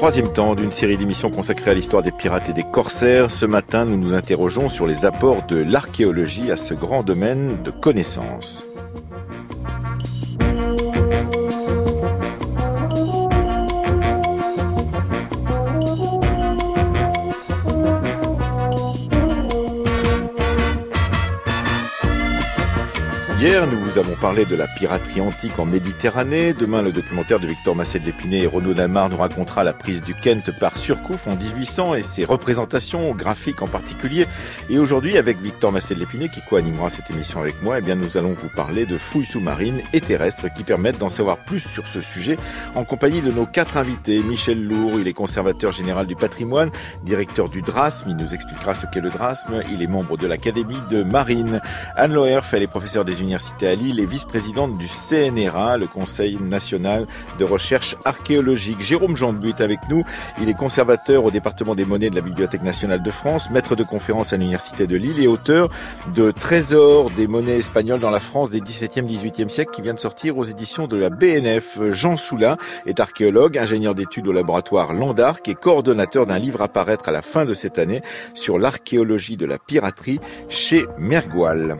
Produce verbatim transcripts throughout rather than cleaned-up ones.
troisième temps d'une série d'émissions consacrée à l'histoire des pirates et des corsaires. Ce matin, nous nous interrogeons sur les apports de l'archéologie à ce grand domaine de connaissances. Hier, nous vous avons parlé de la piraterie antique en Méditerranée. Demain, le documentaire de Victor Massé de Lépinay et Renaud Dalmar nous racontera la prise du Kent par Surcouf en dix-huit cents et ses représentations graphiques en particulier. Et aujourd'hui, avec Victor Massé de Lépinay qui co-animera cette émission avec moi, eh bien, nous allons vous parler de fouilles sous-marines et terrestres qui permettent d'en savoir plus sur ce sujet en compagnie de nos quatre invités. Michel Lourd, il est conservateur général du patrimoine, directeur du DRASM, il nous expliquera ce qu'est le DRASM. Il est membre de l'Académie de Marine. Anne Loerf, elle est professeure des universités à Lille et vice-présidente du C N R A, le Conseil national de recherche archéologique. Jérôme Jambu est avec nous. Il est conservateur au département des monnaies de la Bibliothèque nationale de France, maître de conférences à l'université de Lille et auteur de Trésors des monnaies espagnoles dans la France des dix-septième dix-huitième siècle qui vient de sortir aux éditions de la B N F. Jean Soula est archéologue, ingénieur d'études au laboratoire Landarc et coordonnateur d'un livre à paraître à la fin de cette année sur l'archéologie de la piraterie chez Mergoal.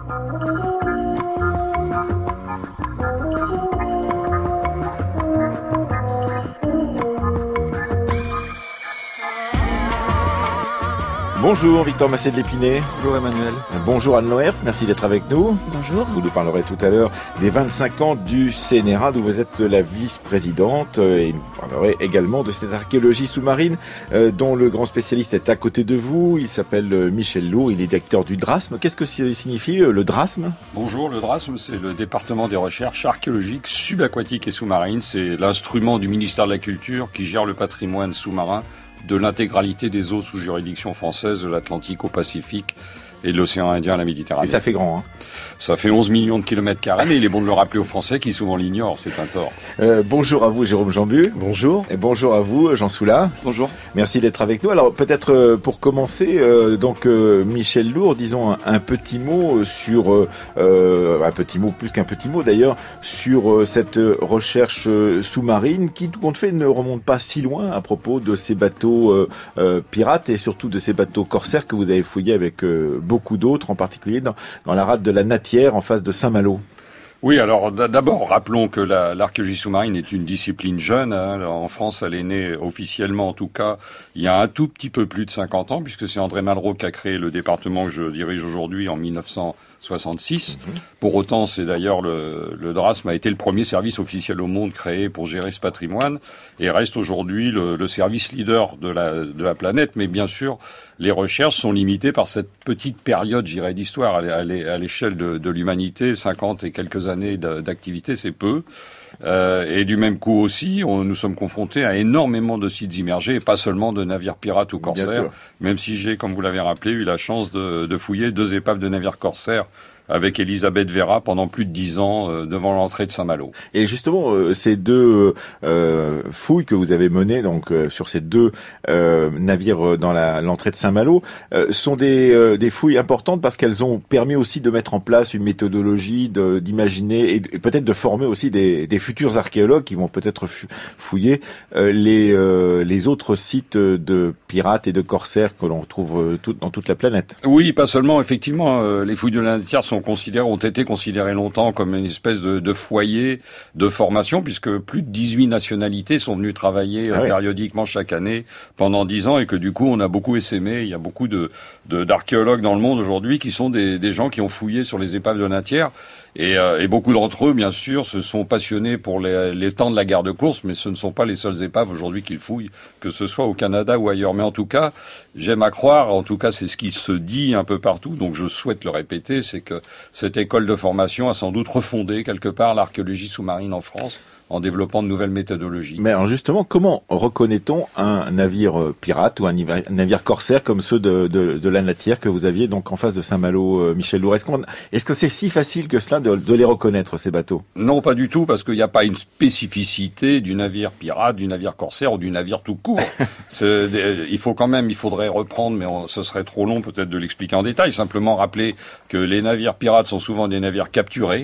Bonjour Victor Massé de Lépinay. Bonjour Emmanuel. Bonjour Anne Loerf, merci d'être avec nous. Bonjour. Vous nous parlerez tout à l'heure des vingt-cinq ans du C N R A, d'où vous êtes la vice-présidente, et vous parlerez également de cette archéologie sous-marine euh, dont le grand spécialiste est à côté de vous. Il s'appelle Michel Lourd, il est directeur du DRASM. Qu'est-ce que signifie le DRASM ? Bonjour, le DRASM, c'est le département des recherches archéologiques subaquatiques et sous-marines. C'est l'instrument du ministère de la Culture qui gère le patrimoine sous-marin de l'intégralité des eaux sous juridiction française, de l'Atlantique au Pacifique et de l'océan Indien à la Méditerranée. Et ça fait grand, hein ? Ça fait onze millions de kilomètres carrés, mais il est bon de le rappeler aux Français qui souvent l'ignorent, c'est un tort. Euh, bonjour à vous Jérôme Jambu. Bonjour. Et bonjour à vous Jean Soula. Bonjour. Merci d'être avec nous. Alors peut-être euh, pour commencer, euh, donc euh, Michel Lourd, disons un, un petit mot sur, euh, un petit mot plus qu'un petit mot d'ailleurs, sur euh, cette recherche euh, sous-marine qui tout compte fait ne remonte pas si loin à propos de ces bateaux euh, euh, pirates et surtout de ces bateaux corsaires que vous avez fouillés avec euh, beaucoup d'autres, en particulier dans, dans la rade de la Natière en face de Saint-Malo. Oui, alors d'abord, rappelons que la, l'archéologie sous-marine est une discipline jeune. Hein. En France, elle est née officiellement, en tout cas, il y a un tout petit peu plus de cinquante ans, puisque c'est André Malraux qui a créé le département que je dirige aujourd'hui en mille neuf cent soixante-six. Mmh. Pour autant, c'est d'ailleurs le, le DRASM a été le premier service officiel au monde créé pour gérer ce patrimoine et reste aujourd'hui le, le service leader de la, de la planète. Mais bien sûr, les recherches sont limitées par cette petite période, j'irais, d'histoire. À l'échelle de, de l'humanité, cinquante et quelques années d'activité, c'est peu. Euh, et du même coup aussi, on, nous sommes confrontés à énormément de sites immergés, et pas seulement de navires pirates ou corsaires, même si j'ai, comme vous l'avez rappelé, eu la chance de, de fouiller deux épaves de navires corsaires avec Elisabeth Vera pendant plus de dix ans euh, devant l'entrée de Saint-Malo. Et justement, euh, ces deux euh, fouilles que vous avez menées donc euh, sur ces deux euh, navires dans la, l'entrée de Saint-Malo euh, sont des, euh, des fouilles importantes parce qu'elles ont permis aussi de mettre en place une méthodologie, de, d'imaginer et, et peut-être de former aussi des, des futurs archéologues qui vont peut-être fouiller euh, les, euh, les autres sites de pirates et de corsaires que l'on retrouve tout, dans toute la planète. Oui, pas seulement. Effectivement, euh, les fouilles de la Natière sont considérés, ont été considérés longtemps comme une espèce de, de foyer de formation, puisque plus de dix-huit nationalités sont venues travailler ah oui. périodiquement chaque année pendant dix ans, et que du coup on a beaucoup essaimé. Il y a beaucoup de, de d'archéologues dans le monde aujourd'hui qui sont des, des gens qui ont fouillé sur les épaves de Natière. Et, euh, et beaucoup d'entre eux, bien sûr, se sont passionnés pour les, les temps de la guerre de course, mais ce ne sont pas les seules épaves aujourd'hui qu'ils fouillent, que ce soit au Canada ou ailleurs. Mais en tout cas, j'aime à croire, en tout cas c'est ce qui se dit un peu partout, donc je souhaite le répéter, c'est que cette école de formation a sans doute refondé quelque part l'archéologie sous-marine en France, en développant de nouvelles méthodologies. Mais alors justement, comment reconnaît-on un navire pirate ou un navire corsaire comme ceux de, de, de la Natière que vous aviez donc en face de Saint-Malo, Michel Lourd? Est-ce, qu'on, est-ce que c'est si facile que cela de, de les reconnaître, ces bateaux? Non, pas du tout, parce qu'il n'y a pas une spécificité du navire pirate, du navire corsaire ou du navire tout court. C'est, il faut quand même, il faudrait reprendre, mais on, ce serait trop long peut-être de l'expliquer en détail. Simplement rappeler que les navires pirates sont souvent des navires capturés,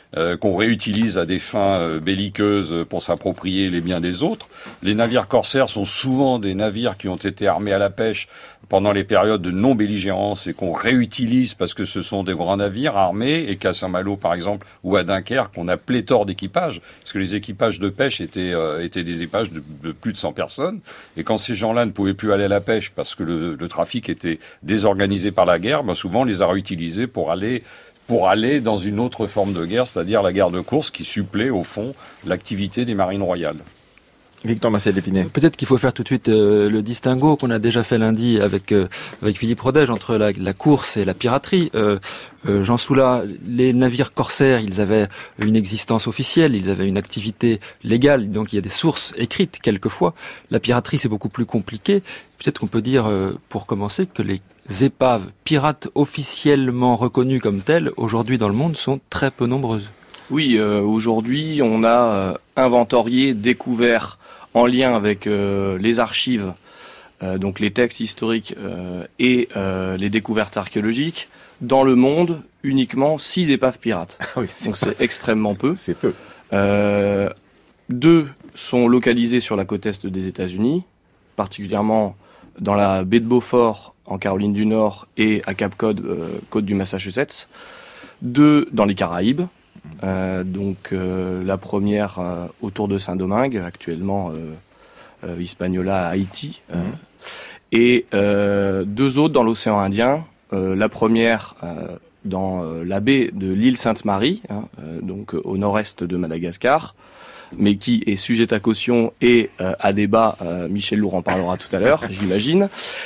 euh, qu'on réutilise à des fins euh, belliqueuses pour s'approprier les biens des autres. Les navires corsaires sont souvent des navires qui ont été armés à la pêche pendant les périodes de non-belligérance et qu'on réutilise parce que ce sont des grands navires armés et qu'à Saint-Malo, par exemple, ou à Dunkerque, on a pléthore d'équipages, parce que les équipages de pêche étaient, euh, étaient des équipages de, de plus de cent personnes. Et quand ces gens-là ne pouvaient plus aller à la pêche parce que le, le trafic était désorganisé par la guerre, ben souvent on les a réutilisés pour aller pour aller dans une autre forme de guerre, c'est-à-dire la guerre de course qui supplée au fond l'activité des marines royales. Victor Massé d'Épinay. Peut-être qu'il faut faire tout de suite euh, le distinguo qu'on a déjà fait lundi avec euh, avec Philippe Rodège entre la, la course et la piraterie. Euh, euh, Jean Soula, les navires corsaires, ils avaient une existence officielle, ils avaient une activité légale, donc il y a des sources écrites quelquefois. La piraterie, c'est beaucoup plus compliqué. Peut-être qu'on peut dire, euh, pour commencer, que les épaves pirates officiellement reconnues comme telles, aujourd'hui dans le monde, sont très peu nombreuses. Oui, euh, aujourd'hui, on a euh, inventorié, découvert, en lien avec euh, les archives, euh, donc les textes historiques euh, et euh, les découvertes archéologiques, dans le monde, uniquement six épaves pirates. Ah oui, c'est donc c'est extrêmement peu. C'est peu. Euh, deux sont localisés sur la côte est des États-Unis, particulièrement dans la baie de Beaufort, en Caroline du Nord, et à Cape Cod, euh, côte du Massachusetts. Deux dans les Caraïbes. Euh, donc euh, la première euh, autour de Saint-Domingue, actuellement euh, euh, Hispaniola à Haïti, euh, mmh. et euh, deux autres dans l'océan Indien. Euh, la première euh, dans euh, la baie de l'île Sainte-Marie, hein, euh, donc euh, au nord-est de Madagascar, mais qui est sujette à caution et euh, à débat. Euh, Michel Lourd en parlera tout à l'heure, j'imagine.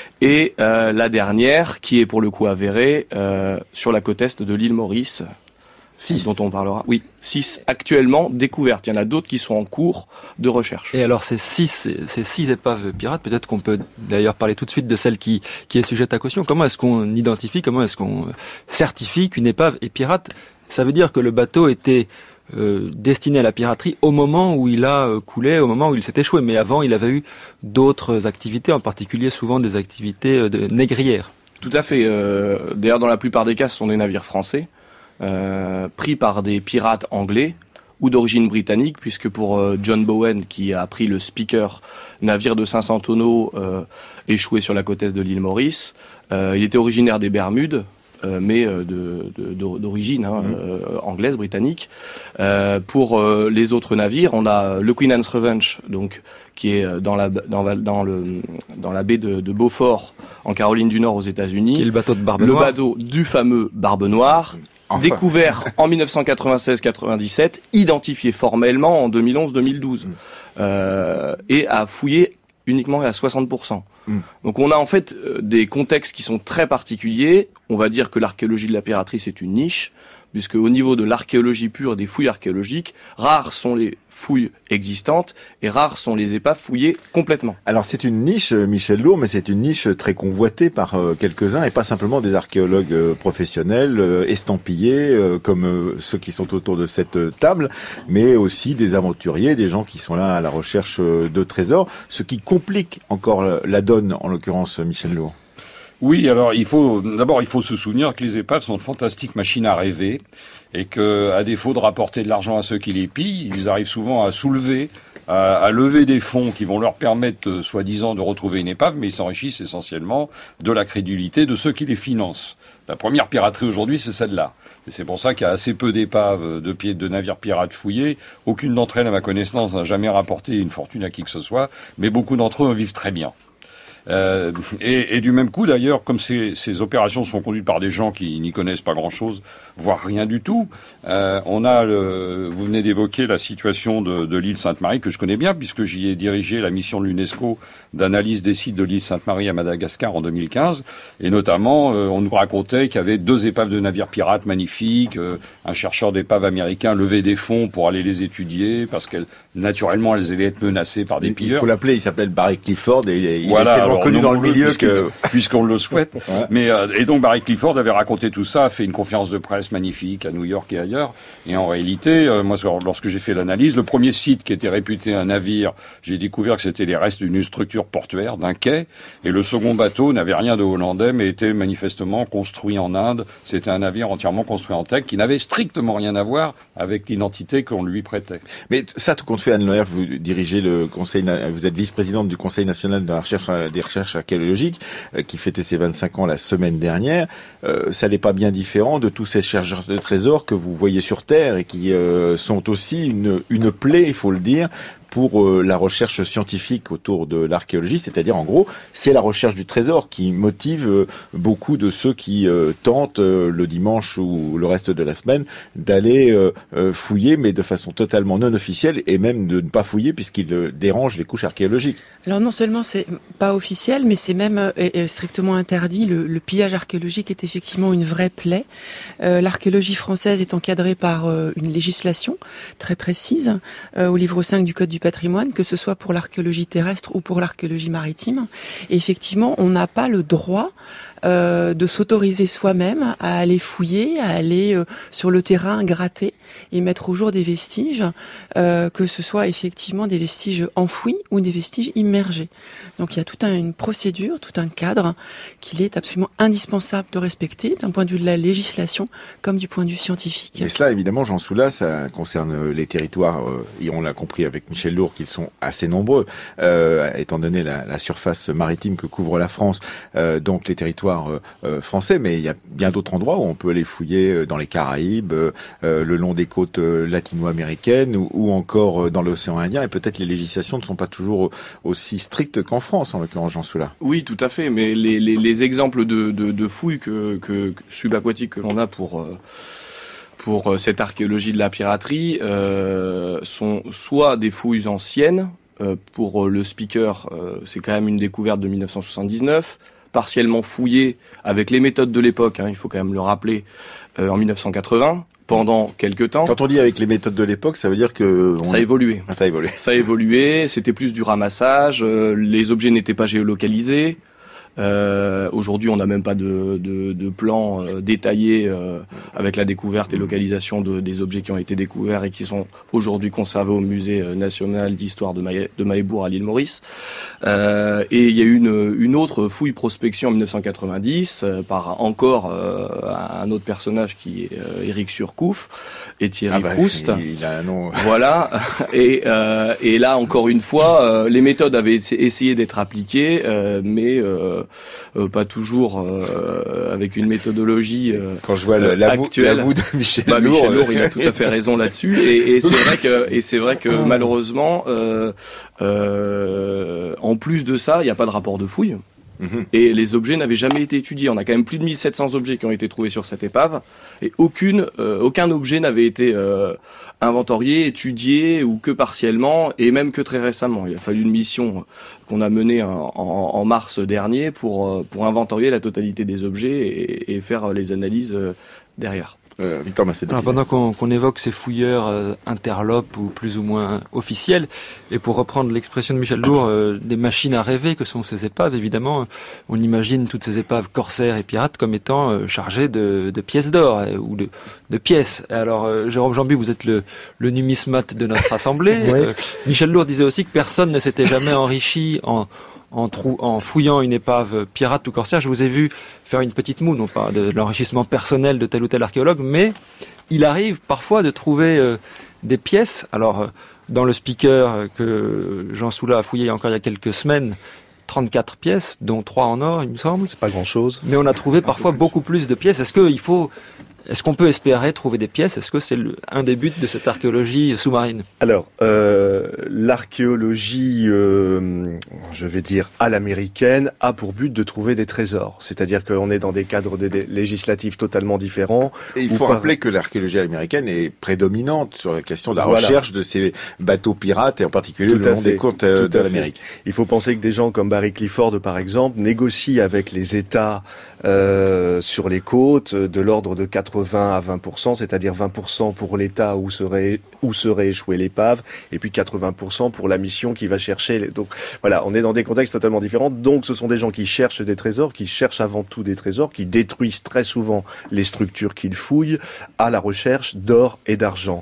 Et euh, la dernière, qui est pour le coup avérée, euh, sur la côte est de l'île Maurice. Six. Dont on parlera. Oui, six actuellement découvertes. Il y en a d'autres qui sont en cours de recherche. Et alors ces six, ces six épaves pirates, peut-être qu'on peut d'ailleurs parler tout de suite de celle qui, qui est sujette à caution. Comment est-ce qu'on identifie, comment est-ce qu'on certifie qu'une épave est pirate ? Ça veut dire que le bateau était euh, destiné à la piraterie au moment où il a coulé, au moment où il s'est échoué. Mais avant, il avait eu d'autres activités, en particulier souvent des activités de négrières. Tout à fait. Euh, d'ailleurs, dans la plupart des cas, ce sont des navires français. Euh, pris par des pirates anglais ou d'origine britannique, puisque pour euh, John Bowen, qui a pris le Speaker, navire de cinq cents tonneaux euh, échoué sur la côte est de l'île Maurice, euh, il était originaire des Bermudes, euh, mais euh, de, de, d'origine hein, mmh. euh, anglaise, britannique. Euh, pour euh, les autres navires, on a le Queen Anne's Revenge, donc qui est dans la dans, dans le dans la baie de, de Beaufort, en Caroline du Nord, aux États-Unis. Qui est le bateau de Barbe le Noire. Le bateau du fameux Barbe Noire. Enfin. Découvert en dix-neuf cent quatre-vingt-seize quatre-vingt-dix-sept, identifié formellement en deux mille onze deux mille douze, mmh. euh, et a fouillé uniquement à soixante pour cent. Mmh. Donc on a en fait euh, des contextes qui sont très particuliers. On va dire que l'archéologie de la piraterie, c'est une niche, puisque au niveau de l'archéologie pure, des fouilles archéologiques, rares sont les fouilles existantes et rares sont les épaves fouillées complètement. Alors c'est une niche, Michel Lourd, mais c'est une niche très convoitée par euh, quelques-uns et pas simplement des archéologues euh, professionnels, euh, estampillés, euh, comme euh, ceux qui sont autour de cette euh, table, mais aussi des aventuriers, des gens qui sont là à la recherche euh, de trésors, ce qui complique encore la donne, en l'occurrence, Michel Lourd. Oui, alors il faut d'abord il faut se souvenir que les épaves sont de fantastiques machines à rêver et que, à défaut de rapporter de l'argent à ceux qui les pillent, ils arrivent souvent à soulever, à, à lever des fonds qui vont leur permettre, euh, soi-disant, de retrouver une épave, mais ils s'enrichissent essentiellement de la crédulité de ceux qui les financent. La première piraterie aujourd'hui, c'est celle-là. Et c'est pour ça qu'il y a assez peu d'épaves, de, pieds, de navires pirates fouillés. Aucune d'entre elles, à ma connaissance, n'a jamais rapporté une fortune à qui que ce soit, mais beaucoup d'entre eux en vivent très bien. Euh, et, et du même coup, d'ailleurs, comme ces, ces opérations sont conduites par des gens qui n'y connaissent pas grand-chose, voire rien du tout, euh, on a, le, vous venez d'évoquer la situation de, de l'île Sainte-Marie, que je connais bien, puisque j'y ai dirigé la mission de l'UNESCO d'analyse des sites de l'île Sainte-Marie à Madagascar en deux mille quinze, et notamment, euh, on nous racontait qu'il y avait deux épaves de navires pirates magnifiques, euh, un chercheur d'épaves américain levait des fonds pour aller les étudier, parce qu'elles, naturellement, elles allaient être menacées par des pilleurs. Il faut l'appeler, il s'appelle Barry Clifford, et il voilà, est tellement tellement connu dans le milieu que puisqu'on le souhaite. Ouais. Mais euh, et donc Barry Clifford avait raconté tout ça, a fait une conférence de presse magnifique à New York et ailleurs. Et en réalité, euh, moi, lorsque j'ai fait l'analyse, le premier site qui était réputé un navire, j'ai découvert que c'était les restes d'une structure portuaire, d'un quai. Et le second bateau n'avait rien de hollandais, mais était manifestement construit en Inde. C'était un navire entièrement construit en teck qui n'avait strictement rien à voir avec l'identité qu'on lui prêtait. Mais ça, tout compte fait, Anne Loer, vous dirigez le conseil, vous êtes vice-présidente du Conseil national de la recherche, des recherches archéologiques, euh, qui fêtait ses vingt-cinq ans la semaine dernière. Euh, ça n'est pas bien différent de tous ces chercheurs de trésors que vous voyez sur Terre et qui euh, sont aussi une, une plaie, il faut le dire, pour euh, la recherche scientifique autour de l'archéologie, c'est-à-dire en gros, c'est la recherche du trésor qui motive euh, beaucoup de ceux qui euh, tentent euh, le dimanche ou le reste de la semaine d'aller euh, euh, fouiller, mais de façon totalement non officielle, et même de ne pas fouiller puisqu'ils euh, dérangent les couches archéologiques. Alors non seulement c'est pas officiel, mais c'est même euh, strictement interdit. Le, le pillage archéologique est effectivement une vraie plaie. Euh, l'archéologie française est encadrée par euh, une législation très précise euh, au livre cinq du Code du patrimoine, que ce soit pour l'archéologie terrestre ou pour l'archéologie maritime. Et effectivement, on n'a pas le droit euh, de s'autoriser soi-même à aller fouiller, à aller euh, sur le terrain gratter et mettre au jour des vestiges, euh, que ce soit effectivement des vestiges enfouis ou des vestiges immergés. Donc il y a toute un, une procédure, tout un cadre qu'il est absolument indispensable de respecter d'un point de vue de la législation comme du point de vue scientifique. Et cela, évidemment, Jean Soula, ça concerne les territoires, euh, et on l'a compris avec Michel Lourd, qu'ils sont assez nombreux, euh, étant donné la, la surface maritime que couvre la France, euh, donc les territoires euh, français, mais il y a bien d'autres endroits où on peut aller fouiller dans les Caraïbes, euh, le long des côtes latino-américaines ou, ou encore dans l'océan Indien, et peut-être les législations ne sont pas toujours aussi strictes qu'en France, en l'occurrence, Jean Soula. Oui, tout à fait, mais les, les, les exemples de, de, de fouilles que, que, que subaquatiques que l'on a pour... Euh, pour cette archéologie de la piraterie euh, sont soit des fouilles anciennes, euh, pour le speaker, euh, c'est quand même une découverte de mille neuf cent soixante-dix-neuf, partiellement fouillée avec les méthodes de l'époque, hein, il faut quand même le rappeler, euh, en mille neuf cent quatre-vingts, pendant quelques temps. Quand on dit avec les méthodes de l'époque, ça veut dire que... On... Ça a évolué. Ça a évolué. Ça a évolué, c'était plus du ramassage, euh, les objets n'étaient pas géolocalisés. Euh, aujourd'hui, on n'a même pas de, de, de plan euh, détaillé euh, avec la découverte et localisation de, des objets qui ont été découverts et qui sont aujourd'hui conservés au musée national d'histoire de, Maé, de Mahébourg à l'île Maurice. Euh, et il y a eu une, une autre fouille prospection en mille neuf cent quatre-vingt-dix euh, par encore euh, un autre personnage qui est euh, Éric Surcouf et Thierry ah bah, Proust. Il, il a un nom. Voilà. Et, euh, et là, encore une fois, euh, les méthodes avaient essayé d'être appliquées, euh, mais euh, Euh, pas toujours euh, avec une méthodologie euh, quand je vois le, la actuelle. La bout de Michel bah, Lourd, Michel Lourd, il a tout à fait raison là-dessus. Et, et c'est vrai que, et c'est vrai que malheureusement, euh, euh, en plus de ça, il n'y a pas de rapport de fouille. Mmh. Et les objets n'avaient jamais été étudiés. On a quand même plus de mille sept cents objets qui ont été trouvés sur cette épave, et aucune, euh, aucun objet n'avait été euh, inventorié, étudié, ou que partiellement, et même que très récemment. Il a fallu une mission qu'on a menée en, en, en mars dernier pour, pour inventorier la totalité des objets et, et faire les analyses euh, derrière. Euh, Victor Massé. Alors pendant qu'on, qu'on évoque ces fouilleurs euh, interlopes ou plus ou moins officiels, et pour reprendre l'expression de Michel Lourd, euh, des machines à rêver que sont ces épaves, évidemment, on imagine toutes ces épaves corsaires et pirates comme étant euh, chargées de, de pièces d'or euh, ou de, de pièces. Alors euh, Jérôme Jambu, vous êtes le, le numismate de notre assemblée. Oui. euh, Michel Lourd disait aussi que personne ne s'était jamais enrichi en En, trou, en fouillant une épave pirate ou corsaire. Je vous ai vu faire une petite moue, non pas de, de l'enrichissement personnel de tel ou tel archéologue, mais il arrive parfois de trouver euh, des pièces. Alors, euh, dans le speaker que Jean Soula a fouillé encore il y a quelques semaines, trente-quatre pièces, dont trois en or, il me semble. C'est pas grand-chose. Mais on a trouvé parfois beaucoup plus de pièces. Est-ce qu'il faut... Est-ce qu'on peut espérer trouver des pièces ? Est-ce que c'est le, un des buts de cette archéologie sous-marine ? Alors, euh, l'archéologie, euh, je vais dire à l'américaine, a pour but de trouver des trésors. C'est-à-dire qu'on est dans des cadres de, de, législatifs totalement différents. Et il faut par... rappeler que l'archéologie américaine est prédominante sur la question de la voilà. recherche de ces bateaux pirates, et en particulier Tout le long des côtes euh, de l'Amérique. Il faut penser que des gens comme Barry Clifford, par exemple, négocient avec les États euh, sur les côtes de l'ordre de quatre quatre-vingts à vingt pour cent, c'est-à-dire vingt pour cent pour l'état où serait, où serait échouée l'épave, et puis quatre-vingts pour cent pour la mission qui va chercher. Les... Donc voilà, on est dans des contextes totalement différents. Donc ce sont des gens qui cherchent des trésors, qui cherchent avant tout des trésors, qui détruisent très souvent les structures qu'ils fouillent à la recherche d'or et d'argent.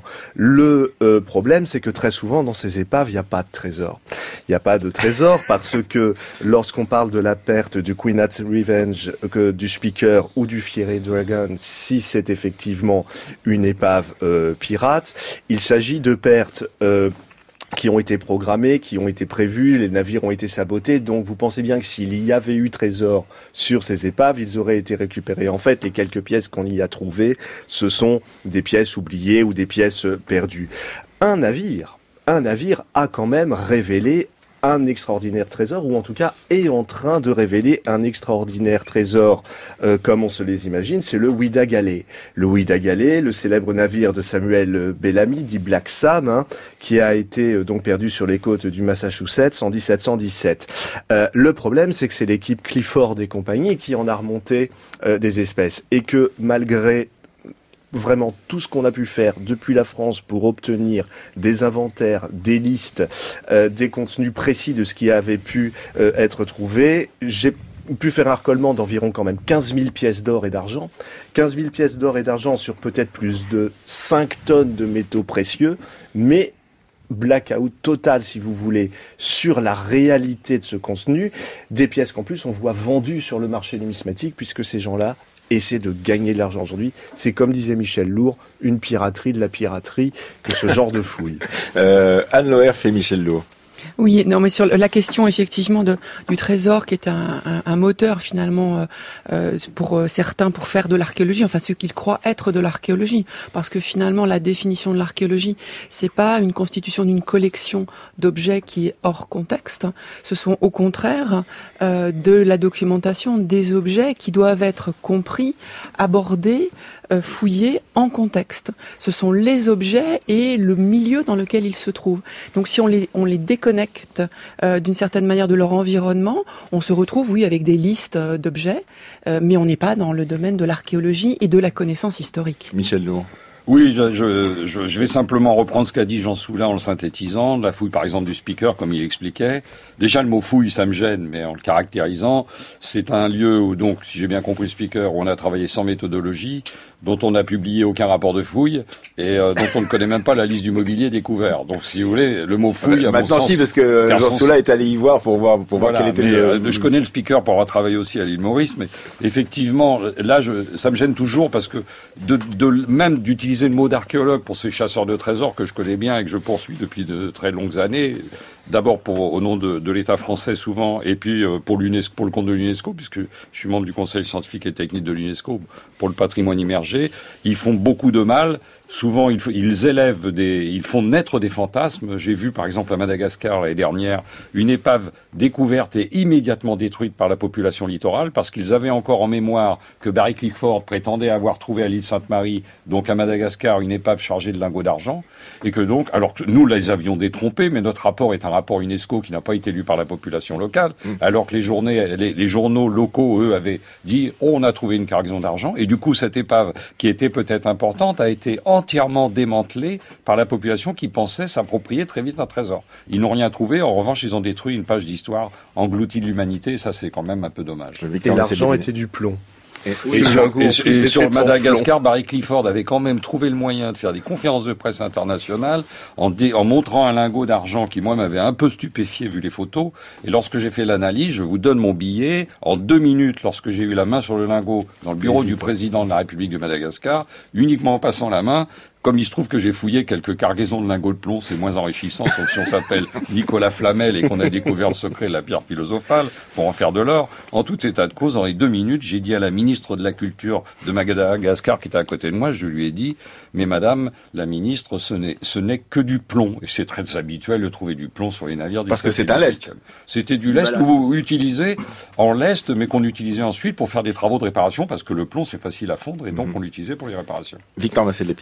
Le euh, problème, c'est que très souvent dans ces épaves, il n'y a pas de trésor. Il n'y a pas de trésor parce que lorsqu'on parle de la perte du Queen Anne's Revenge, que du Speaker ou du Fiery Dragon, si c'est effectivement une épave euh, pirate, il s'agit de pertes euh, qui ont été programmées, qui ont été prévues, les navires ont été sabotés, donc vous pensez bien que s'il y avait eu trésor sur ces épaves, ils auraient été récupérés. En fait, les quelques pièces qu'on y a trouvées, ce sont des pièces oubliées ou des pièces perdues. Un navire, un navire a quand même révélé un extraordinaire trésor, ou en tout cas est en train de révéler un extraordinaire trésor, euh, comme on se les imagine, c'est le Ouida Galley. Le Ouida Galley, le célèbre navire de Samuel Bellamy, dit Black Sam, hein, qui a été euh, donc perdu sur les côtes du Massachusetts en dix-sept cent dix-sept. Euh, le problème, c'est que c'est l'équipe Clifford et compagnie qui en a remonté euh, des espèces, et que malgré vraiment tout ce qu'on a pu faire depuis la France pour obtenir des inventaires, des listes, euh, des contenus précis de ce qui avait pu euh, être trouvé, j'ai pu faire un recollement d'environ quand même quinze mille pièces d'or et d'argent. quinze mille pièces d'or et d'argent sur peut-être plus de cinq tonnes de métaux précieux, mais blackout total, si vous voulez, sur la réalité de ce contenu, des pièces qu'en plus on voit vendues sur le marché numismatique, puisque ces gens-là essayer de gagner de l'argent aujourd'hui. C'est comme disait Michel Lourd, une piraterie de la piraterie que ce genre de fouille. Euh, Anne Loer fait Michel Lourd. Oui, non, mais sur la question effectivement de, du trésor, qui est un, un, un moteur finalement euh, pour euh, certains pour faire de l'archéologie, enfin ceux qu'ils croient être de l'archéologie, parce que finalement la définition de l'archéologie, c'est pas une constitution d'une collection d'objets qui est hors contexte. Ce sont au contraire euh, de la documentation des objets qui doivent être compris, abordés, euh, fouillés en contexte. Ce sont les objets et le milieu dans lequel ils se trouvent. Donc si on les on les déconnecte Euh, d'une certaine manière de leur environnement, on se retrouve, oui, avec des listes euh, d'objets, euh, mais on n'est pas dans le domaine de l'archéologie et de la connaissance historique. Michel Lourd. Oui, je, je, je, je vais simplement reprendre ce qu'a dit Jean Soula en le synthétisant. La fouille, par exemple, du Speaker, comme il expliquait. Déjà, le mot fouille, ça me gêne, mais en le caractérisant, c'est un lieu où, donc, si j'ai bien compris le Speaker, où on a travaillé sans méthodologie, dont on n'a publié aucun rapport de fouille, et euh, dont on ne connaît même pas la liste du mobilier découvert. Donc, si vous voulez, le mot fouille, à maintenant, mon si, sens, parce que Jean Soula est allé y voir pour voir, pour voilà, voir quel était mais, le... Euh, je connais le Speaker pour avoir travaillé aussi à l'île Maurice, mais effectivement, là, je, ça me gêne toujours parce que de, de même d'utiliser le mot d'archéologue pour ces chasseurs de trésors que je connais bien et que je poursuis depuis de très longues années, d'abord pour au nom de, de l'État français souvent, et puis euh, pour l'UNESCO, pour le compte de l'UNESCO, puisque je suis membre du Conseil scientifique et technique de l'UNESCO pour le patrimoine immergé, ils font beaucoup de mal. Souvent, ils, ils élèvent des, ils font naître des fantasmes. J'ai vu, par exemple, à Madagascar l'année dernière, une épave découverte et immédiatement détruite par la population littorale parce qu'ils avaient encore en mémoire que Barry Clifford prétendait avoir trouvé à l'île Sainte-Marie, donc à Madagascar, une épave chargée de lingots d'argent, et que donc, alors que nous les avions détrompés, mais notre rapport est un rapport UNESCO qui n'a pas été lu par la population locale, mmh. alors que les, journées, les, les journaux locaux, eux, avaient dit oh, on a trouvé une cargaison d'argent, et du coup, cette épave, qui était peut-être importante, a été entièrement démantelée par la population qui pensait s'approprier très vite un trésor. Ils n'ont rien trouvé, en revanche, ils ont détruit une page d'histoire engloutie de l'humanité, et ça, c'est quand même un peu dommage. Et l'argent était du plomb. Et, oui, et, sur, et, et sur Madagascar, Barry Clifford avait quand même trouvé le moyen de faire des conférences de presse internationales en, dé, en montrant un lingot d'argent qui, moi, m'avait un peu stupéfié vu les photos. Et lorsque j'ai fait l'analyse, je vous donne mon billet. En deux minutes, lorsque j'ai eu la main sur le lingot dans le bureau du président de la République de Madagascar, uniquement en passant la main, comme il se trouve que j'ai fouillé quelques cargaisons de lingots de plomb, c'est moins enrichissant, sauf si on s'appelle Nicolas Flamel et qu'on a découvert le secret de la pierre philosophale pour en faire de l'or. En tout état de cause, dans les deux minutes, j'ai dit à la ministre de la Culture de Madagascar, qui était à côté de moi, je lui ai dit, mais madame, la ministre, ce n'est, ce n'est que du plomb. Et c'est très habituel de trouver du plomb sur les navires. Parce que c'est un lest. C'était du lest ou utilisé en lest, mais qu'on utilisait ensuite pour faire des travaux de réparation, parce que le plomb, c'est facile à fondre, et donc mmh. on l'utilisait pour les réparations. Victor Massé de Lépine. Alors, restons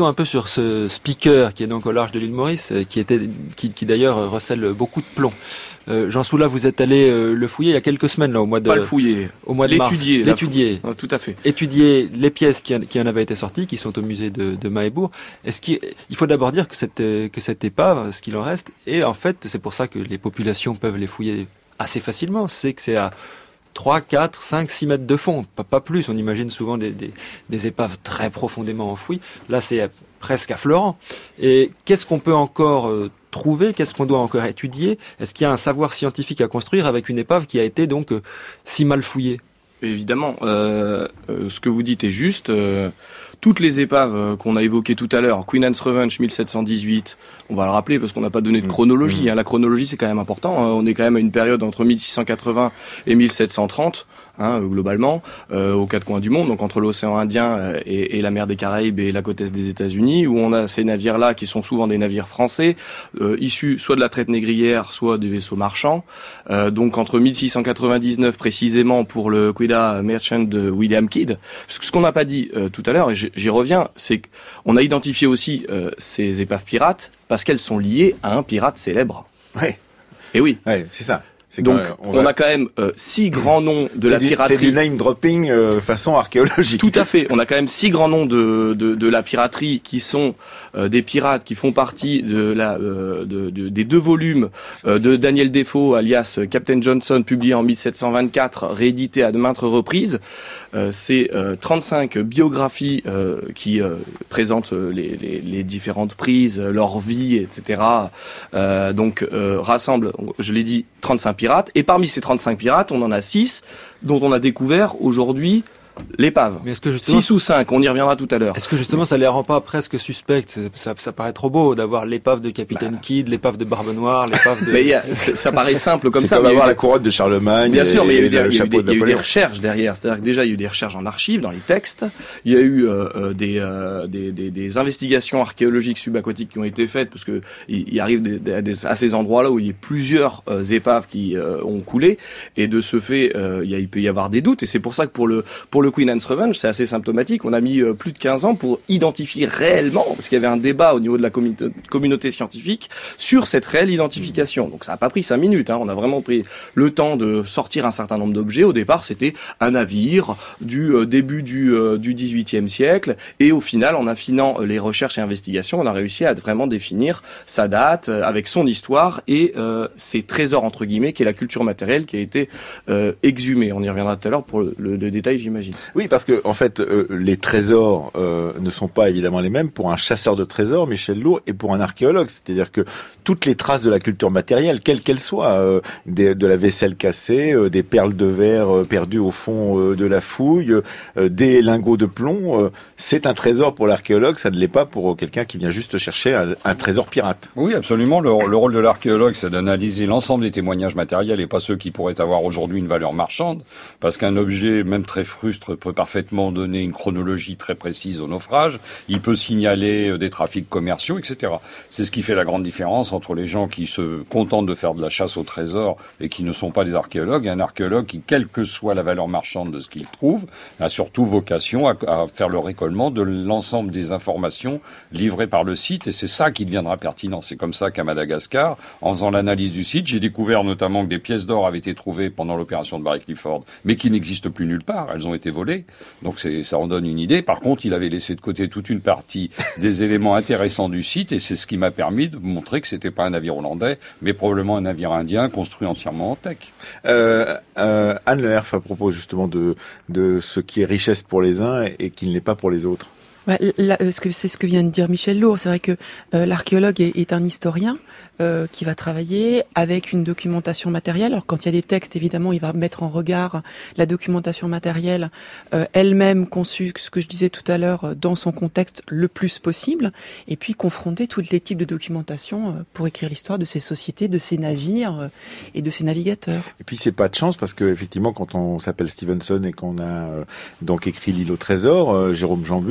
un peu sur ce speaker qui est donc au large de l'île Maurice, qui était, qui, qui d'ailleurs recèle beaucoup de plomb. Euh, Jean Soula, vous êtes allé euh, le fouiller il y a quelques semaines, là, au mois de... Pas le fouiller, au mois de l'étudier. mars. L'étudier. Tout à fait. Étudier les pièces qui, qui en avaient été sorties, qui sont au musée de, de Mahébourg. Est-ce qu'il il faut d'abord dire que cette, que cette épave, ce qu'il en reste, et en fait, c'est pour ça que les populations peuvent les fouiller assez facilement, c'est que c'est à trois, quatre, cinq, six mètres de fond, pas, pas plus. On imagine souvent des, des, des épaves très profondément enfouies. Là, c'est presque affleurant. Et qu'est-ce qu'on peut encore euh, trouver? Qu'est-ce qu'on doit encore étudier? Est-ce qu'il y a un savoir scientifique à construire avec une épave qui a été donc euh, si mal fouillée? Évidemment, euh, euh, ce que vous dites est juste. Euh, toutes les épaves euh, qu'on a évoquées tout à l'heure, Queen Anne's Revenge mille sept cent dix-huit, on va le rappeler parce qu'on n'a pas donné de chronologie. Mmh. Hein, la chronologie, c'est quand même important. Hein, on est quand même à une période entre mille six cent quatre-vingts et mille sept cent trente. Hein, globalement, euh, aux quatre coins du monde, donc entre l'océan Indien et, et la mer des Caraïbes et la côte est des États-Unis, où on a ces navires-là qui sont souvent des navires français, euh, issus soit de la traite négrière, soit des vaisseaux marchands. Euh, donc entre mille six cent quatre-vingt-dix-neuf précisément pour le Quetta Merchant de William Kidd. Parce que ce qu'on n'a pas dit euh, tout à l'heure, et j'y reviens, c'est qu'on a identifié aussi euh, ces épaves pirates parce qu'elles sont liées à un pirate célèbre. Ouais. Et oui. Ouais, c'est ça. C'est Donc, on, on va... a quand même euh, six grands noms de la du, piraterie. C'est du name dropping euh, façon archéologique. Tout à fait. On a quand même six grands noms de de, de la piraterie qui sont euh, des pirates qui font partie de la euh, de, de, des deux volumes euh, de Daniel Defoe, alias Captain Johnson, publié en mille sept cent vingt-quatre, réédité à de maintes reprises. Euh, c'est euh, trente-cinq biographies euh, qui euh, présentent les, les, les différentes prises, leur vie, et cetera. Euh, donc euh, rassemble, je l'ai dit, trente-cinq pirates. Et parmi ces trente-cinq pirates, on en a six dont on a découvert aujourd'hui l'épave. Mais est-ce que justement, six ou cinq, on y reviendra tout à l'heure. Est-ce que justement ça les rend pas presque suspects? Ça, ça paraît trop beau d'avoir l'épave de Capitaine bah. Kidd, l'épave de Barbe Noire, l'épave de... Mais y a, ça paraît simple comme c'est ça. C'est comme avoir des... la couronne de Charlemagne. Bien sûr, mais il y a eu des, il y a eu des, de il y a eu des recherches derrière. C'est-à-dire que déjà, il y a eu des recherches en archives, dans les textes. Il y a eu euh, des, euh, des, des, des investigations archéologiques subaquatiques qui ont été faites, parce que il, il arrive des, des, des, à ces endroits-là où il y a plusieurs euh, épaves qui euh, ont coulé, et de ce fait, euh, il, y a, il peut y avoir des doutes. Et c'est pour ça que pour le pour le Queen Anne's Revenge, c'est assez symptomatique. On a mis euh, plus de quinze ans pour identifier réellement, parce qu'il y avait un débat au niveau de la communauté, communauté scientifique sur cette réelle identification. Donc ça n'a pas pris cinq minutes. Hein. On a vraiment pris le temps de sortir un certain nombre d'objets. Au départ, c'était un navire du euh, début du, euh, du dix-huitième siècle. Et au final, en affinant les recherches et investigations, on a réussi à vraiment définir sa date euh, avec son histoire et euh, ses trésors, entre guillemets, qui est la culture matérielle qui a été euh, exhumée. On y reviendra tout à l'heure pour le, le, le détail, j'imagine. Oui, parce que en fait, euh, les trésors euh, ne sont pas évidemment les mêmes pour un chasseur de trésors, Michel Lourd, et pour un archéologue. C'est-à-dire que toutes les traces de la culture matérielle, quelles qu'elles soient, euh, des, de la vaisselle cassée, euh, des perles de verre euh, perdues au fond euh, de la fouille, euh, des lingots de plomb, euh, c'est un trésor pour l'archéologue, ça ne l'est pas pour quelqu'un qui vient juste chercher un, un trésor pirate. Oui, absolument. Le, le rôle de l'archéologue, c'est d'analyser l'ensemble des témoignages matériels et pas ceux qui pourraient avoir aujourd'hui une valeur marchande, parce qu'un objet, même très frustre, peut parfaitement donner une chronologie très précise au naufrage. Il peut signaler des trafics commerciaux, et cetera. C'est ce qui fait la grande différence entre les gens qui se contentent de faire de la chasse au trésor et qui ne sont pas des archéologues, et un archéologue qui, quelle que soit la valeur marchande de ce qu'il trouve, a surtout vocation à, à faire le récollement de l'ensemble des informations livrées par le site, et c'est ça qui deviendra pertinent. C'est comme ça qu'à Madagascar, en faisant l'analyse du site, j'ai découvert notamment que des pièces d'or avaient été trouvées pendant l'opération de Barry Clifford, mais qui n'existent plus nulle part. Elles ont été volées, donc c'est, ça en donne une idée. Par contre, il avait laissé de côté toute une partie des éléments intéressants du site, et c'est ce qui m'a permis de montrer que c'était pas un navire hollandais, mais probablement un navire indien construit entièrement en teck. Euh, euh, Anne Le Herff à propos justement de, de ce qui est richesse pour les uns et, et qui ne l'est pas pour les autres. Ouais, là, c'est ce que vient de dire Michel Lourd. C'est vrai que euh, l'archéologue est, est un historien euh, qui va travailler avec une documentation matérielle. Alors quand il y a des textes, évidemment, il va mettre en regard la documentation matérielle euh, elle-même conçue, ce que je disais tout à l'heure, dans son contexte le plus possible, et puis confronter tous les types de documentation euh, pour écrire l'histoire de ces sociétés, de ces navires euh, et de ces navigateurs. Et puis c'est pas de chance parce que effectivement, quand on s'appelle Stevenson et qu'on a euh, donc écrit l'île au trésor, euh, Jérôme Jambu, ben on a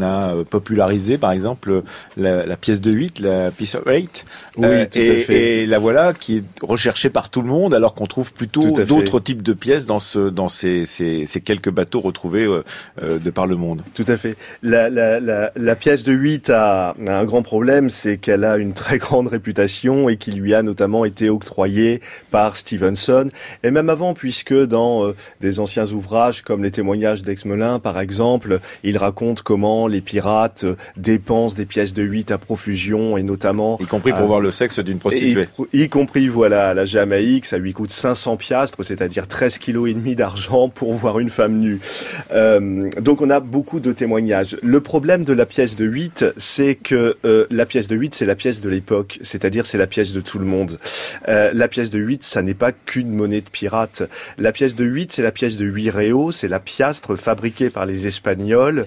a popularisé, par exemple, la, la pièce de huit, la piece of eight. Oui, euh, tout et, à fait. et la voilà qui est recherchée par tout le monde, alors qu'on trouve plutôt d'autres types de pièces dans ce, dans ces, ces, ces quelques bateaux retrouvés euh, euh, de par le monde. Tout à fait. La, la, la, la pièce de huit a, a un grand problème, c'est qu'elle a une très grande réputation et qui lui a notamment été octroyée par Stevenson. Et même avant, puisque dans euh, des anciens ouvrages comme les témoignages d'Exmelin, par exemple, il raconte comment les pirates euh, dépensent des pièces de huit à profusion et notamment... Y compris pour euh, voir le sexe d'une prostituée. Y, y compris, voilà, à la Jamaïque, ça lui coûte cinq cents piastres, c'est-à-dire treize kilos et demi d'argent pour voir une femme nue. Euh, donc on a beaucoup de témoignages. Le problème de la pièce de huit, c'est que euh, la pièce de huit, c'est la pièce de l'époque, c'est-à-dire c'est la pièce de tout le monde. Euh, la pièce de huit, ça n'est pas qu'une monnaie de pirate. La pièce de huit, c'est la pièce de huit réaux, c'est la piastre fabriquée par les Espagnols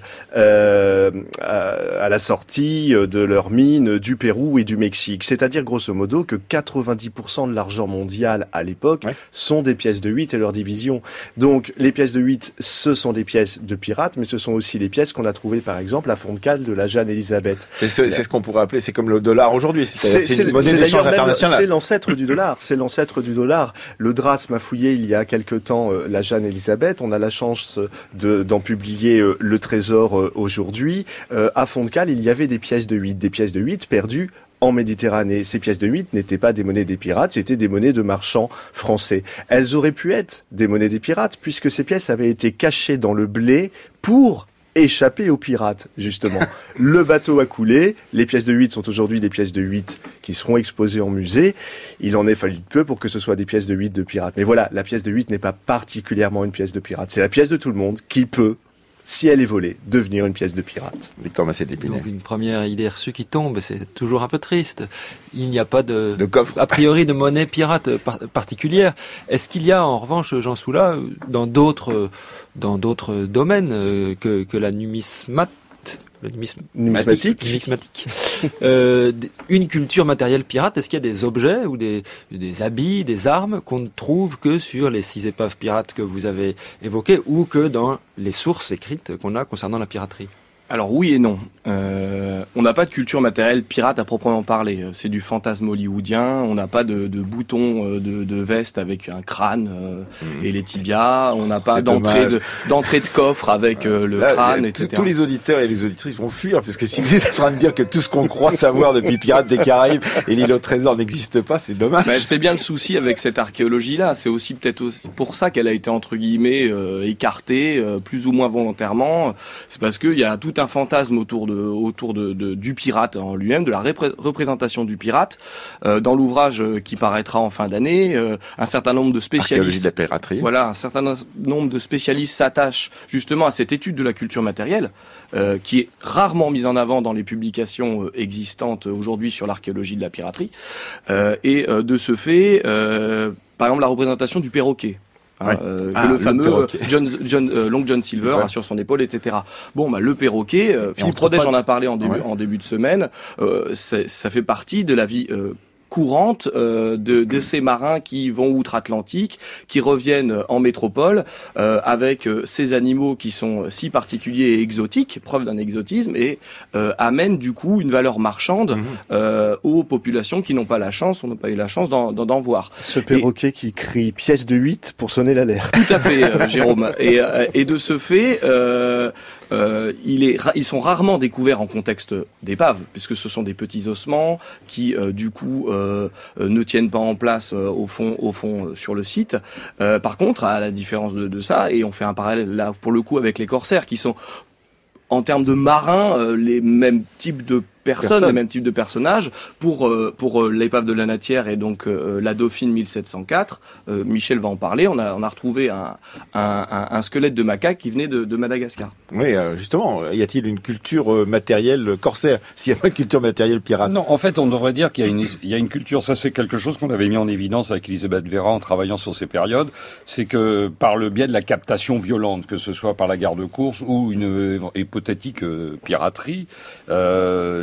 euh, à, à la sortie de leurs mines du Pérou et du Mexique. C'est-à-dire grosso modo que quatre-vingt-dix pour cent de l'argent mondial à l'époque ouais. sont des pièces de huit et leurs divisions. Donc les pièces de huit, ce sont des pièces de pirates, mais ce sont aussi les pièces qu'on a trouvées par exemple à fond de cale de la Jeanne-Élisabeth. C'est ce, c'est ce qu'on pourrait appeler, c'est comme le dollar aujourd'hui, c'est, c'est, c'est une monnaie d'échange internationale. C'est l'ancêtre du dollar, c'est l'ancêtre du dollar. Le Drasme a fouillé il y a quelque temps euh, la Jeanne-Élisabeth, on a la chance de, d'en publier euh, le trésor euh, aujourd'hui. Euh, à fond de cale, il y avait des pièces de huit, des pièces de huit perdues en Méditerranée. Ces pièces de huit n'étaient pas des monnaies des pirates, c'était des monnaies de marchands français. Elles auraient pu être des monnaies des pirates, puisque ces pièces avaient été cachées dans le blé pour échapper aux pirates, justement. Le bateau a coulé, les pièces de huit sont aujourd'hui des pièces de huit qui seront exposées en musée. Il en est fallu peu pour que ce soit des pièces de huit de pirates. Mais voilà, la pièce de huit n'est pas particulièrement une pièce de pirate. C'est la pièce de tout le monde qui peut, si elle est volée, devenir une pièce de pirate. Victor Massé de Lépinay. Donc une première idée reçue qui tombe, c'est toujours un peu triste. Il n'y a pas de, de coffre, a priori, de monnaie pirate par, particulière. Est-ce qu'il y a en revanche, Jean Soula, dans d'autres, dans d'autres domaines que, que la numismate, le numisme... numismatique, numismatique. euh, une culture matérielle pirate, est-ce qu'il y a des objets ou des, des habits, des armes qu'on ne trouve que sur les six épaves pirates que vous avez évoquées ou que dans les sources écrites qu'on a concernant la piraterie? Alors oui et non. Euh, on n'a pas de culture matérielle pirate à proprement parler. C'est du fantasme hollywoodien. On n'a pas de, de boutons de, de veste avec un crâne euh, mmh. et les tibias. On n'a pas C'est d'entrée de, d'entrée de coffre avec euh, le Là, crâne, et cetera. Tous les auditeurs et les auditrices vont fuir, parce que si vous êtes en train de dire que tout ce qu'on croit savoir depuis Pirates des Caraïbes et l'île au trésor n'existe pas, c'est dommage. Mais c'est bien le souci avec cette archéologie-là. C'est aussi peut-être aussi pour ça qu'elle a été entre guillemets euh, écartée, euh, plus ou moins volontairement. C'est parce qu'il y a tout un fantasme autour de autour de, de du pirate en lui-même, de la repré- représentation du pirate. Euh, dans l'ouvrage qui paraîtra en fin d'année, euh, un certain nombre de spécialistes, de la piraterie. Voilà, un certain nombre de spécialistes s'attachent justement à cette étude de la culture matérielle, euh, qui est rarement mise en avant dans les publications euh, existantes aujourd'hui sur l'archéologie de la piraterie. Euh, et euh, de ce fait, euh, par exemple, la représentation du perroquet. Hein, ouais. euh, ah, le fameux le John, John, euh, Long John Silver ouais. hein, sur son épaule, et cetera. Bon, bah le perroquet, euh, Philippe Rodège en a parlé en début, ouais. en début de semaine. Euh, ça fait partie de la vie euh, courante euh, de, de ces marins qui vont outre-Atlantique, qui reviennent en métropole euh, avec euh, ces animaux qui sont si particuliers et exotiques, preuve d'un exotisme, et euh, amènent du coup une valeur marchande mmh. euh, aux populations qui n'ont pas la chance, ou n'ont pas eu la chance d'en, d'en voir. Ce perroquet et, qui crie pièce de huit pour sonner l'alerte. Tout à fait, euh, Jérôme. Et, euh, et de ce fait, euh, euh, il est, ils sont rarement découverts en contexte d'épave, puisque ce sont des petits ossements qui, euh, du coup, euh, Euh, ne tiennent pas en place euh, au fond, au fond euh, sur le site. Euh, par contre, à la différence de, de ça, et on fait un parallèle là pour le coup avec les corsaires, qui sont en termes de marins euh, les mêmes types de personnes, Personne. les mêmes types de personnages. Pour euh, pour euh, l'épave de la Natière et donc euh, la Dauphine mille sept cent quatre, euh, Michel va en parler. On a on a retrouvé un un, un, un squelette de macaque qui venait de, de Madagascar. Oui, euh, justement, y a-t-il une culture euh, matérielle corsaire s'il n'y a pas de culture matérielle pirate? Non, en fait, on devrait dire qu'il y a une il y a une culture. Ça, c'est quelque chose qu'on avait mis en évidence avec Elisabeth Vera en travaillant sur ces périodes. C'est que par le biais de la captation violente, que ce soit par la garde-course ou une hypothétique euh, piraterie, euh,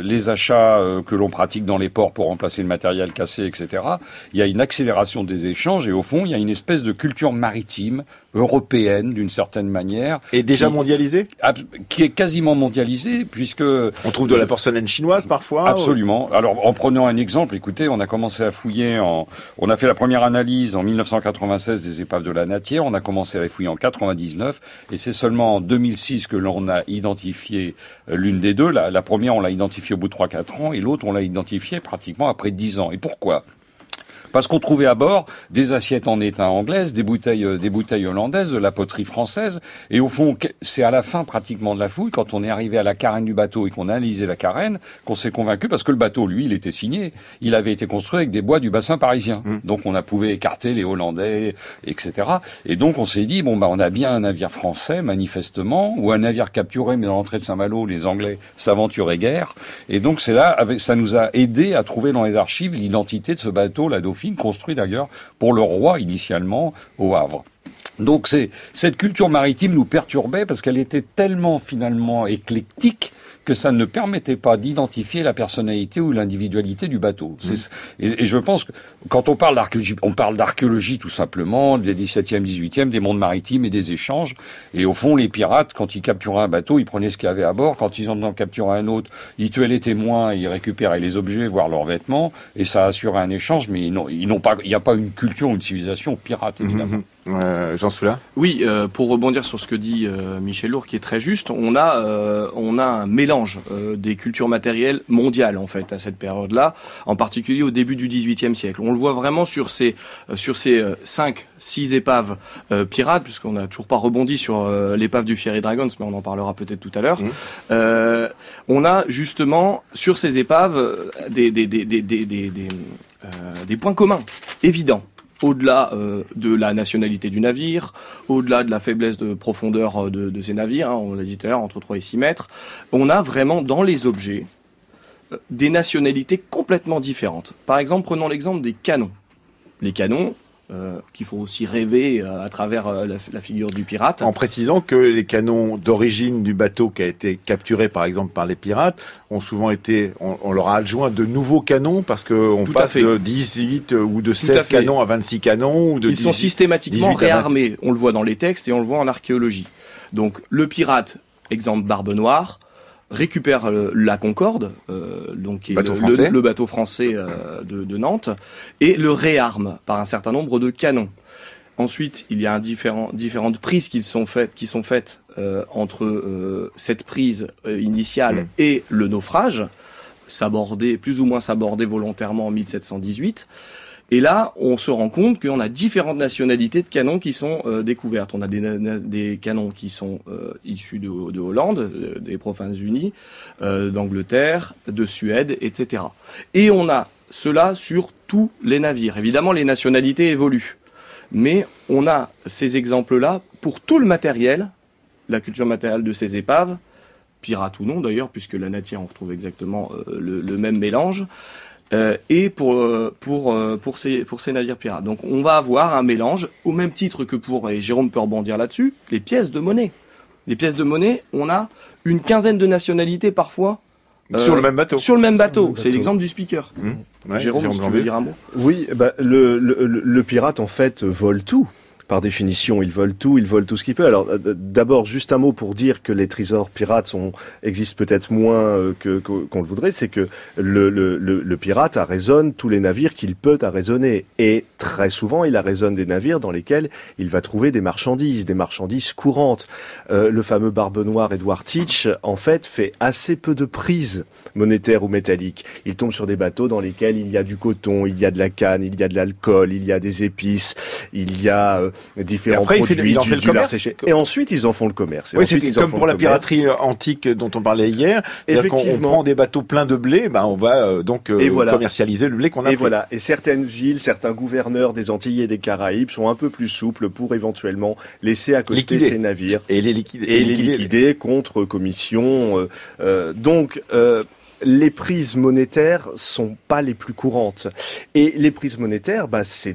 les achats euh, que l'on pratique dans les ports pour remplacer le matériel cassé, et cetera. Il y a une accélération des échanges et au fond, il y a une espèce de culture maritime européenne d'une certaine manière. Et déjà qui, mondialisée qui est quasiment mondialisée puisque... On trouve de la porcelaine chinoise parfois. Absolument. Ou... Alors en prenant un exemple, écoutez, on a commencé à fouiller, en, on a fait la première analyse en mille neuf cent quatre-vingt-seize des épaves de la Natière, on a commencé à fouiller en quatre-vingt-dix-neuf et c'est seulement en deux mille six que l'on a identifié l'une des deux. La, la première, on l'a identifiée au bout de trois à quatre ans et l'autre, on l'a identifiée pratiquement après dix ans. Et pourquoi ? Parce qu'on trouvait à bord des assiettes en étain anglaise, des bouteilles, des bouteilles hollandaises, de la poterie française. Et au fond, c'est à la fin pratiquement de la fouille, quand on est arrivé à la carène du bateau et qu'on a analysé la carène, qu'on s'est convaincu, parce que le bateau, lui, il était signé. Il avait été construit avec des bois du bassin parisien. Mmh. Donc on a pouvait écarter les Hollandais, et cetera. Et donc on s'est dit, bon, bah, on a bien un navire français, manifestement, ou un navire capturé, mais dans l'entrée de Saint-Malo, les Anglais s'aventuraient guère. Et donc c'est là, avec, ça nous a aidé à trouver dans les archives l'identité de ce bateau, la Dauphine, construit d'ailleurs pour le roi initialement au Havre. Donc c'est, cette culture maritime nous perturbait parce qu'elle était tellement finalement éclectique que ça ne permettait pas d'identifier la personnalité ou l'individualité du bateau. Mmh. C'est, et, et je pense que quand on parle d'archéologie, on parle d'archéologie tout simplement, des dix-septième, dix-huitième, des mondes maritimes et des échanges. Et au fond, les pirates, quand ils capturaient un bateau, ils prenaient ce qu'il y avait à bord. Quand ils en capturaient un autre, ils tuaient les témoins, ils récupéraient les objets, voire leurs vêtements, et ça assurait un échange. Mais ils n'ont, ils n'ont pas, il n'y a pas une culture, une civilisation pirate, évidemment. Mmh. Euh, Jean Soula ? Oui, euh, pour rebondir sur ce que dit euh, Michel Lourd, qui est très juste, on a euh, on a un mélange euh, des cultures matérielles mondiales en fait à cette période-là, en particulier au début du dix-huitième siècle. On le voit vraiment sur ces euh, sur ces euh, cinq, six épaves euh, pirates, puisqu'on n'a toujours pas rebondi sur euh, l'épave du Fiery Dragons, mais on en parlera peut-être tout à l'heure. Mmh. Euh, on a justement sur ces épaves des des des des des des, des, euh, des points communs évidents. Au-delà euh, de la nationalité du navire, au-delà de la faiblesse de profondeur de, de ces navires, hein, on l'a dit tout à l'heure, entre trois et six mètres, on a vraiment dans les objets euh, des nationalités complètement différentes. Par exemple, prenons l'exemple des canons. Les canons, euh, qu'il faut aussi rêver euh, à travers euh, la, la figure du pirate. En précisant que les canons d'origine du bateau qui a été capturé par exemple par les pirates ont souvent été, on, on leur a adjoint de nouveaux canons parce que on Tout passe de dix-huit ou de seize canons à vingt-six canons ou de Ils sont systématiquement réarmés. On le voit dans les textes et on le voit en archéologie. Donc le pirate, exemple Barbe Noire, récupère euh, la Concorde, euh, donc qui est bateau le, le, le bateau français euh, de, de Nantes, et le réarme par un certain nombre de canons. Ensuite, il y a un différent, différentes prises qui sont faites, qui sont faites euh, entre euh, cette prise euh, initiale mmh. et le naufrage, sabordé, plus ou moins sabordé volontairement en mille sept cent dix-huit. Et là, on se rend compte qu'on a différentes nationalités de canons qui sont euh, découvertes. On a des, des canons qui sont euh, issus de, de Hollande, de, des Provinces-Unies, euh, d'Angleterre, de Suède, et cetera. Et on a cela sur tous les navires. Évidemment, les nationalités évoluent. Mais on a ces exemples-là pour tout le matériel, la culture matérielle de ces épaves, pirates ou non d'ailleurs, puisque la Natière, on retrouve exactement euh, le, le même mélange. Euh, et pour pour pour ces pour ces navires pirates. Donc on va avoir un mélange au même titre que pour, et Jérôme peut rebondir là-dessus, les pièces de monnaie. Les pièces de monnaie, on a une quinzaine de nationalités parfois euh, sur le même bateau. Sur le même bateau. Le même bateau. C'est l'exemple du speaker. Mmh. Ouais, Jérôme, Jérôme si tu veux dire un mot. Oui, bah le, le le pirate en fait vole tout. Par définition, il vole tout, il vole tout ce qu'il peut. Alors, d'abord, juste un mot pour dire que les trésors pirates sont, existent peut-être moins que, que, qu'on le voudrait, c'est que le, le, le, le pirate arraisonne tous les navires qu'il peut arraisonner. Et très souvent, il arraisonne des navires dans lesquels il va trouver des marchandises, des marchandises courantes. Euh, le fameux Barbe Noire Edward Teach, en fait, fait assez peu de prises monétaires ou métalliques. Il tombe sur des bateaux dans lesquels il y a du coton, il y a de la canne, il y a de l'alcool, il y a des épices, il y a euh, différents après, produits, il fait, il en du, fait le du commerce. Séché. Et ensuite, ils en font le commerce. Et oui, ensuite, c'est ils comme pour la commerce. piraterie antique dont on parlait hier. Effectivement. On prend des bateaux pleins de blé, ben on va euh, donc euh, voilà. commercialiser le blé qu'on a Et pris. voilà. Et certaines îles, certains gouverneurs des Antilles et des Caraïbes sont un peu plus souples pour éventuellement laisser accoster liquider. ces navires et les liquider, et les liquider, liquider contre commission. Euh, euh, donc euh, les prises monétaires sont pas les plus courantes. Et les prises monétaires, bah c'est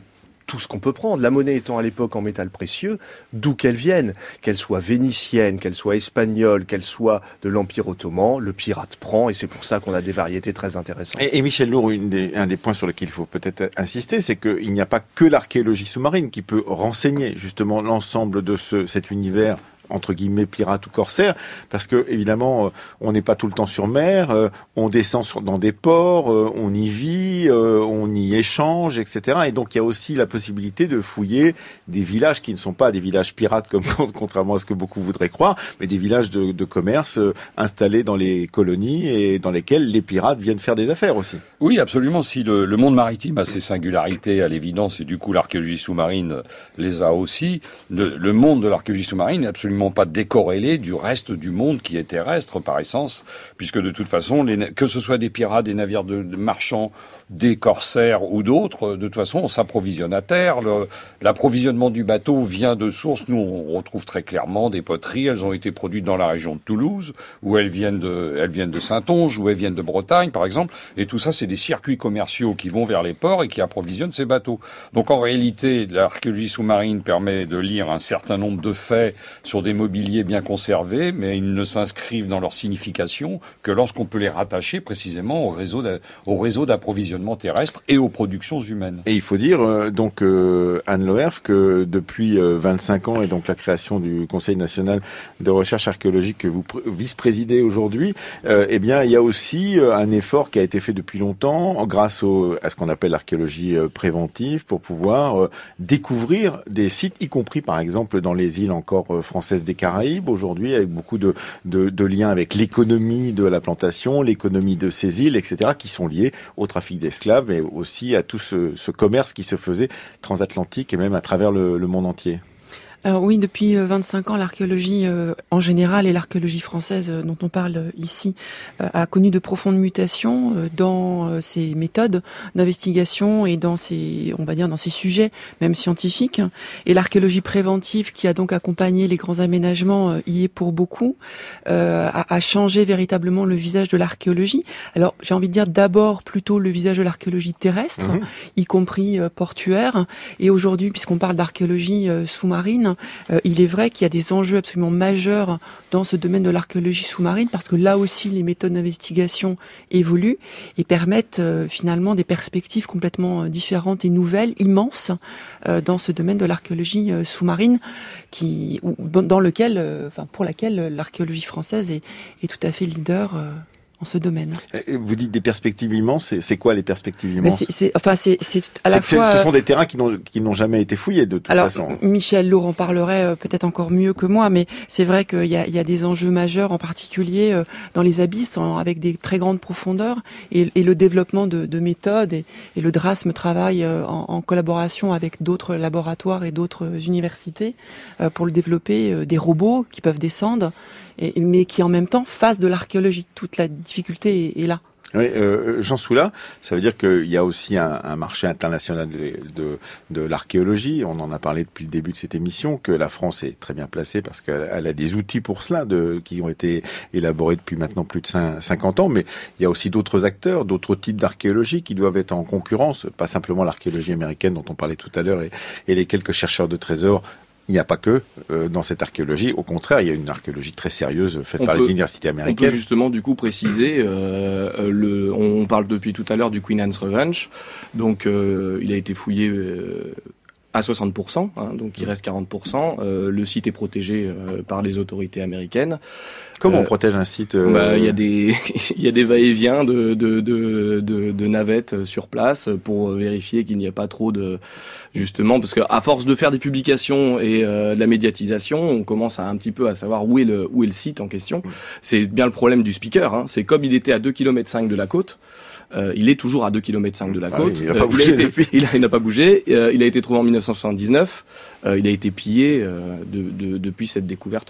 tout ce qu'on peut prendre. La monnaie étant à l'époque en métal précieux, d'où qu'elle vienne, qu'elle soit vénitienne, qu'elle soit espagnole, qu'elle soit de l'Empire ottoman, le pirate prend, et c'est pour ça qu'on a des variétés très intéressantes. Et, et Michel Lourd, une des, un des points sur lesquels il faut peut-être insister, c'est qu'il n'y a pas que l'archéologie sous-marine qui peut renseigner justement l'ensemble de ce, cet univers entre guillemets pirate ou corsaire, parce que évidemment on n'est pas tout le temps sur mer, on descend sur, dans des ports, on y vit, on y échange, et cetera. Et donc il y a aussi la possibilité de fouiller des villages qui ne sont pas des villages pirates, comme contrairement à ce que beaucoup voudraient croire, mais des villages de, de commerce installés dans les colonies et dans lesquels les pirates viennent faire des affaires aussi. Oui, absolument. Si le, le monde maritime a ses singularités à l'évidence, et du coup l'archéologie sous-marine les a aussi, le, le monde de l'archéologie sous-marine est absolument pas décorrélé du reste du monde qui est terrestre par essence, puisque de toute façon, les, que ce soit des pirates, des navires de, de marchands, des corsaires ou d'autres, de toute façon, on s'approvisionne à terre. Le, l'approvisionnement du bateau vient de sources. Nous, on retrouve très clairement des poteries. Elles ont été produites dans la région de Toulouse, ou elles viennent de, elles viennent de Saintonge, ou elles viennent de Bretagne, par exemple. Et tout ça, c'est des circuits commerciaux qui vont vers les ports et qui approvisionnent ces bateaux. Donc, en réalité, l'archéologie sous-marine permet de lire un certain nombre de faits sur des mobiliers bien conservés, mais ils ne s'inscrivent dans leur signification que lorsqu'on peut les rattacher précisément au réseau, au réseau d'approvisionnement terrestre et aux productions humaines. Et il faut dire, euh, donc, euh, Anne Loerf, que depuis euh, vingt-cinq ans, et donc la création du Conseil national de recherche archéologique que vous pr- vice-présidez aujourd'hui, euh, eh bien, il y a aussi euh, un effort qui a été fait depuis longtemps, grâce au, à ce qu'on appelle l'archéologie euh, préventive, pour pouvoir euh, découvrir des sites, y compris, par exemple, dans les îles encore euh, françaises des Caraïbes, aujourd'hui, avec beaucoup de, de, de liens avec l'économie de la plantation, l'économie de ces îles, et cetera, qui sont liés au trafic d'esclaves, mais aussi à tout ce, ce commerce qui se faisait transatlantique et même à travers le, le monde entier. Alors oui, depuis vingt-cinq ans, l'archéologie euh, en général et l'archéologie française euh, dont on parle euh, ici euh, a connu de profondes mutations euh, dans euh, ses méthodes d'investigation et dans ses, on va dire, dans ses sujets même scientifiques. Et l'archéologie préventive, qui a donc accompagné les grands aménagements, euh, y est pour beaucoup, euh, a, a changé véritablement le visage de l'archéologie. Alors j'ai envie de dire d'abord plutôt le visage de l'archéologie terrestre, mmh. y compris euh, portuaire. Et aujourd'hui, puisqu'on parle d'archéologie euh, sous-marine, Euh, il est vrai qu'il y a des enjeux absolument majeurs dans ce domaine de l'archéologie sous-marine, parce que là aussi les méthodes d'investigation évoluent et permettent euh, finalement des perspectives complètement différentes et nouvelles, immenses, euh, dans ce domaine de l'archéologie euh, sous-marine, qui, ou, dans lequel, euh, enfin pour laquelle l'archéologie française est, est tout à fait leader. Euh, en ce domaine. Vous dites des perspectives immenses, c'est, c'est quoi les perspectives immenses? c'est, c'est, enfin, c'est, c'est à la c'est, fois. Ce sont des terrains qui n'ont, qui n'ont jamais été fouillés de toute Alors, façon. Michel Lourd en parlerait euh, peut-être encore mieux que moi, mais c'est vrai qu'il y a, il y a des enjeux majeurs, en particulier euh, dans les abysses, en, avec des très grandes profondeurs, et, et le développement de, de méthodes, et, et le DRASM travaille euh, en, en collaboration avec d'autres laboratoires et d'autres universités euh, pour le développer, euh, des robots qui peuvent descendre, et, mais qui en même temps fassent de l'archéologie. Toute la difficulté est, est là. Oui, euh, Jean Soula, ça veut dire qu'il y a aussi un, un marché international de, de, de l'archéologie. On en a parlé depuis le début de cette émission, que la France est très bien placée parce qu'elle elle a des outils pour cela, de, qui ont été élaborés depuis maintenant plus de cinquante ans. Mais il y a aussi d'autres acteurs, d'autres types d'archéologie qui doivent être en concurrence. Pas simplement l'archéologie américaine dont on parlait tout à l'heure et, et les quelques chercheurs de trésors. Il n'y a pas que euh, dans cette archéologie. Au contraire, il y a une archéologie très sérieuse faite on par peut, les universités américaines. On peut justement du coup préciser, euh, le, on parle depuis tout à l'heure du Queen Anne's Revenge. Donc euh, il a été fouillé euh, à soixante pour cent, hein, donc il reste quarante pour cent. Euh, le site est protégé euh, par les autorités américaines. Comment euh, on protège un site euh... bah, il y a des il y a des va-et-vient de de, de de de navettes sur place pour vérifier qu'il n'y a pas trop de justement parce que à force de faire des publications et euh, de la médiatisation, on commence à un petit peu à savoir où est le où est le site en question. C'est bien le problème du speaker, hein, c'est comme il était à deux kilomètres cinq de la côte. Euh, il est toujours à deux kilomètres cinq de la côte. Ah oui, il n'a pas, euh, il il, il n'a pas bougé. Euh, il a été trouvé en dix-neuf cent soixante-dix-neuf. Euh, il a été pillé euh, de, de, depuis cette découverte-là.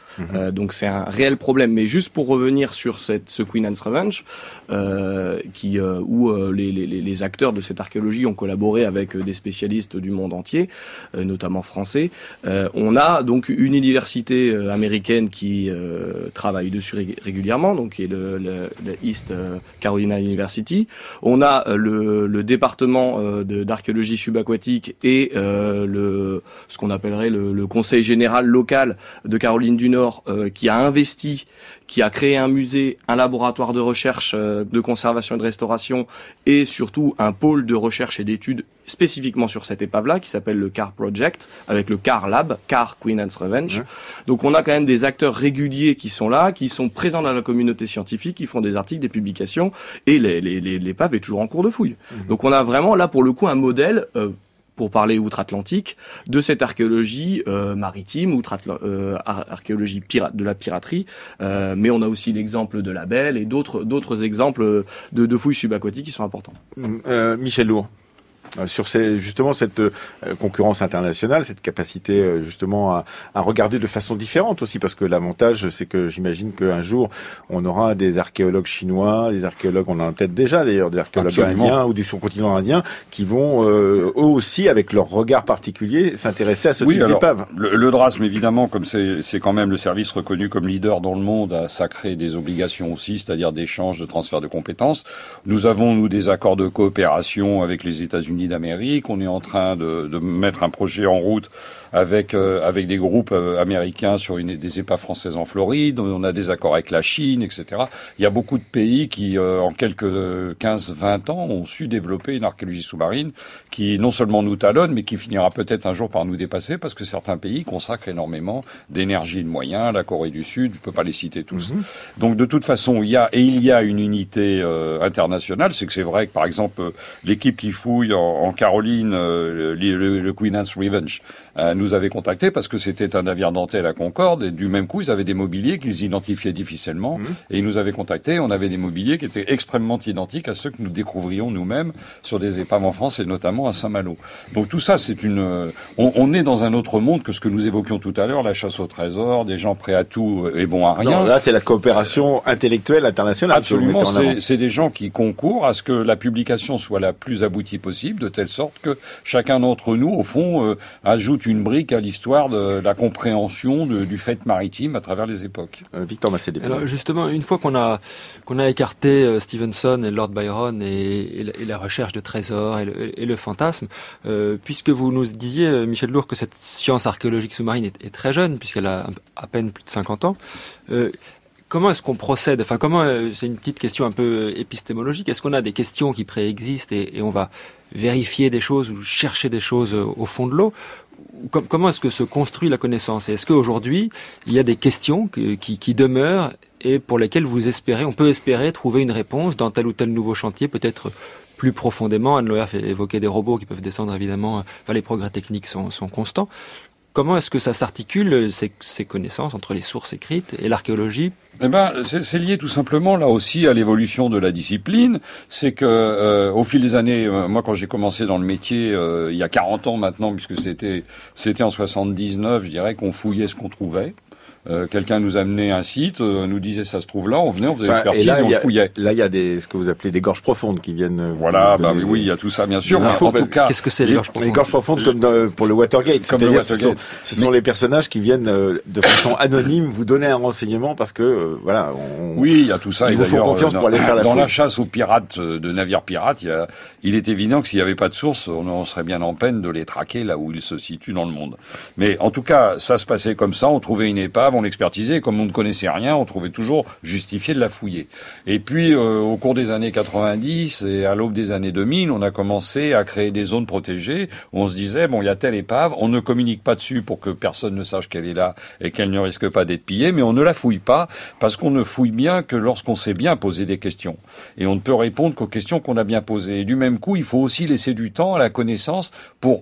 Mmh. Euh, donc c'est un réel problème. Mais juste pour revenir sur cette, ce Queen Anne's Revenge, euh, qui, euh, où euh, les, les, les acteurs de cette archéologie ont collaboré avec des spécialistes du monde entier, euh, notamment français, euh, on a donc une université euh, américaine qui euh, travaille dessus ré- régulièrement, donc qui est le, le, le East Carolina University. On a euh, le, le département euh, de, d'archéologie subaquatique et euh, le, ce qu'on appellerait le, le conseil général local de Caroline du Nord, euh, qui a investi, qui a créé un musée, un laboratoire de recherche, euh, de conservation et de restauration, et surtout un pôle de recherche et d'études spécifiquement sur cette épave-là, qui s'appelle le C A R Project, avec le C A R Lab, C A R Queen Anne's Revenge. Mmh. Donc on a quand même des acteurs réguliers qui sont là, qui sont présents dans la communauté scientifique, qui font des articles, des publications, et les, les, les, l'épave est toujours en cours de fouille. Mmh. Donc on a vraiment là pour le coup un modèle, euh, pour parler outre-Atlantique, de cette archéologie euh, maritime, outre-Atl- euh, archéologie pirate, de la piraterie, euh, mais on a aussi l'exemple de la Belle et d'autres, d'autres exemples de, de fouilles subaquatiques qui sont importants. Euh, Michel Lourd. Sur ces, justement cette euh, concurrence internationale, cette capacité euh, justement à, à regarder de façon différente aussi, parce que l'avantage c'est que j'imagine qu'un jour on aura des archéologues chinois, des archéologues, on en a peut-être déjà d'ailleurs, des archéologues Absolument. indiens ou du sous-continent indien qui vont euh, eux aussi avec leur regard particulier s'intéresser à ce oui, type alors, d'épave. Le, le DRASM évidemment, comme c'est, c'est quand même le service reconnu comme leader dans le monde, a sacré des obligations aussi, c'est-à-dire d'échange, de transfert de compétences. Nous avons nous des accords de coopération avec les États-Unis d'Amérique. On est en train de, de mettre un projet en route avec euh, avec des groupes euh, américains sur une des épaves françaises en Floride. On a des accords avec la Chine, et cetera. Il y a beaucoup de pays qui, euh, en quelques quinze vingt ans, ont su développer une archéologie sous-marine qui non seulement nous talonne, mais qui finira peut-être un jour par nous dépasser, parce que certains pays consacrent énormément d'énergie et de moyens. La Corée du Sud, je peux pas les citer tous. Mm-hmm. Donc de toute façon, il y a et il y a une unité euh, internationale. C'est que c'est vrai que par exemple l'équipe qui fouille en En Caroline, euh, le, le Queen Anne's Revenge euh, nous avait contactés parce que c'était un navire dentel à Concorde et du même coup ils avaient des mobiliers qu'ils identifiaient difficilement mmh. et ils nous avaient contactés. On avait des mobiliers qui étaient extrêmement identiques à ceux que nous découvrions nous-mêmes sur des épaves en France et notamment à Saint-Malo. Donc tout ça, c'est une. On, on est dans un autre monde que ce que nous évoquions tout à l'heure, la chasse au trésor, des gens prêts à tout et bons à rien. Non, là c'est la coopération intellectuelle internationale. Absolument, c'est, c'est des gens qui concourent à ce que la publication soit la plus aboutie possible, de telle sorte que chacun d'entre nous, au fond, euh, ajoute une brique à l'histoire de la compréhension de, du fait maritime à travers les époques. Euh, Victor Massé. Alors justement, une fois qu'on a qu'on a écarté euh, Stevenson et Lord Byron et, et, la, et la recherche de trésors et le, et le fantasme, euh, puisque vous nous disiez, Michel Lourd, que cette science archéologique sous-marine est, est très jeune, puisqu'elle a à peine plus de cinquante ans, euh, comment est-ce qu'on procède ? Enfin, comment c'est une petite question un peu épistémologique. Est-ce qu'on a des questions qui préexistent et, et on va vérifier des choses ou chercher des choses au fond de l'eau ? Comment est-ce que se construit la connaissance ? Et est-ce qu'aujourd'hui, il y a des questions qui, qui, qui demeurent et pour lesquelles vous espérez, on peut espérer trouver une réponse dans tel ou tel nouveau chantier, peut-être plus profondément? Anne Loer fait évoquer des robots qui peuvent descendre, évidemment. Enfin, les progrès techniques sont, sont constants. Comment est-ce que ça s'articule, ces, ces connaissances, entre les sources écrites et l'archéologie ? Eh ben, c'est, c'est lié tout simplement là aussi à l'évolution de la discipline. C'est que euh, au fil des années, euh, moi quand j'ai commencé dans le métier, euh, il y a quarante ans maintenant, puisque c'était c'était en soixante-dix-neuf, je dirais qu'on fouillait ce qu'on trouvait. Euh, quelqu'un nous amenait un site, euh, nous disait ça se trouve là, on venait, on faisait enfin, l'expertise et, là, et on le fouillait. Là, il y a des, ce que vous appelez des gorges profondes qui viennent. Voilà, bah oui, oui, il y a tout ça, bien sûr. Mais infos, en tout cas, qu'est-ce que c'est les gorges profondes ? Les gorges profondes, comme dans, pour le Watergate. Comme C'est-à-dire, le ce sont, ce sont mais... les personnages qui viennent euh, de façon anonyme vous donner un renseignement parce que, euh, voilà. On, oui, il y a tout ça. Ils vous font confiance dans, pour aller faire la Dans fouille. la chasse aux pirates, de navires pirates, il, y a, il est évident que s'il n'y avait pas de source, on, on serait bien en peine de les traquer là où ils se situent dans le monde. Mais en tout cas, ça se passait comme ça. On trouvait une épave, on l'expertisait, comme on ne connaissait rien, on trouvait toujours justifié de la fouiller. Et puis, euh, au cours des années quatre-vingt-dix et à l'aube des années deux mille, on a commencé à créer des zones protégées où on se disait, bon, il y a telle épave, on ne communique pas dessus pour que personne ne sache qu'elle est là et qu'elle ne risque pas d'être pillée, mais on ne la fouille pas parce qu'on ne fouille bien que lorsqu'on sait bien poser des questions. Et on ne peut répondre qu'aux questions qu'on a bien posées. Et du même coup, il faut aussi laisser du temps à la connaissance pour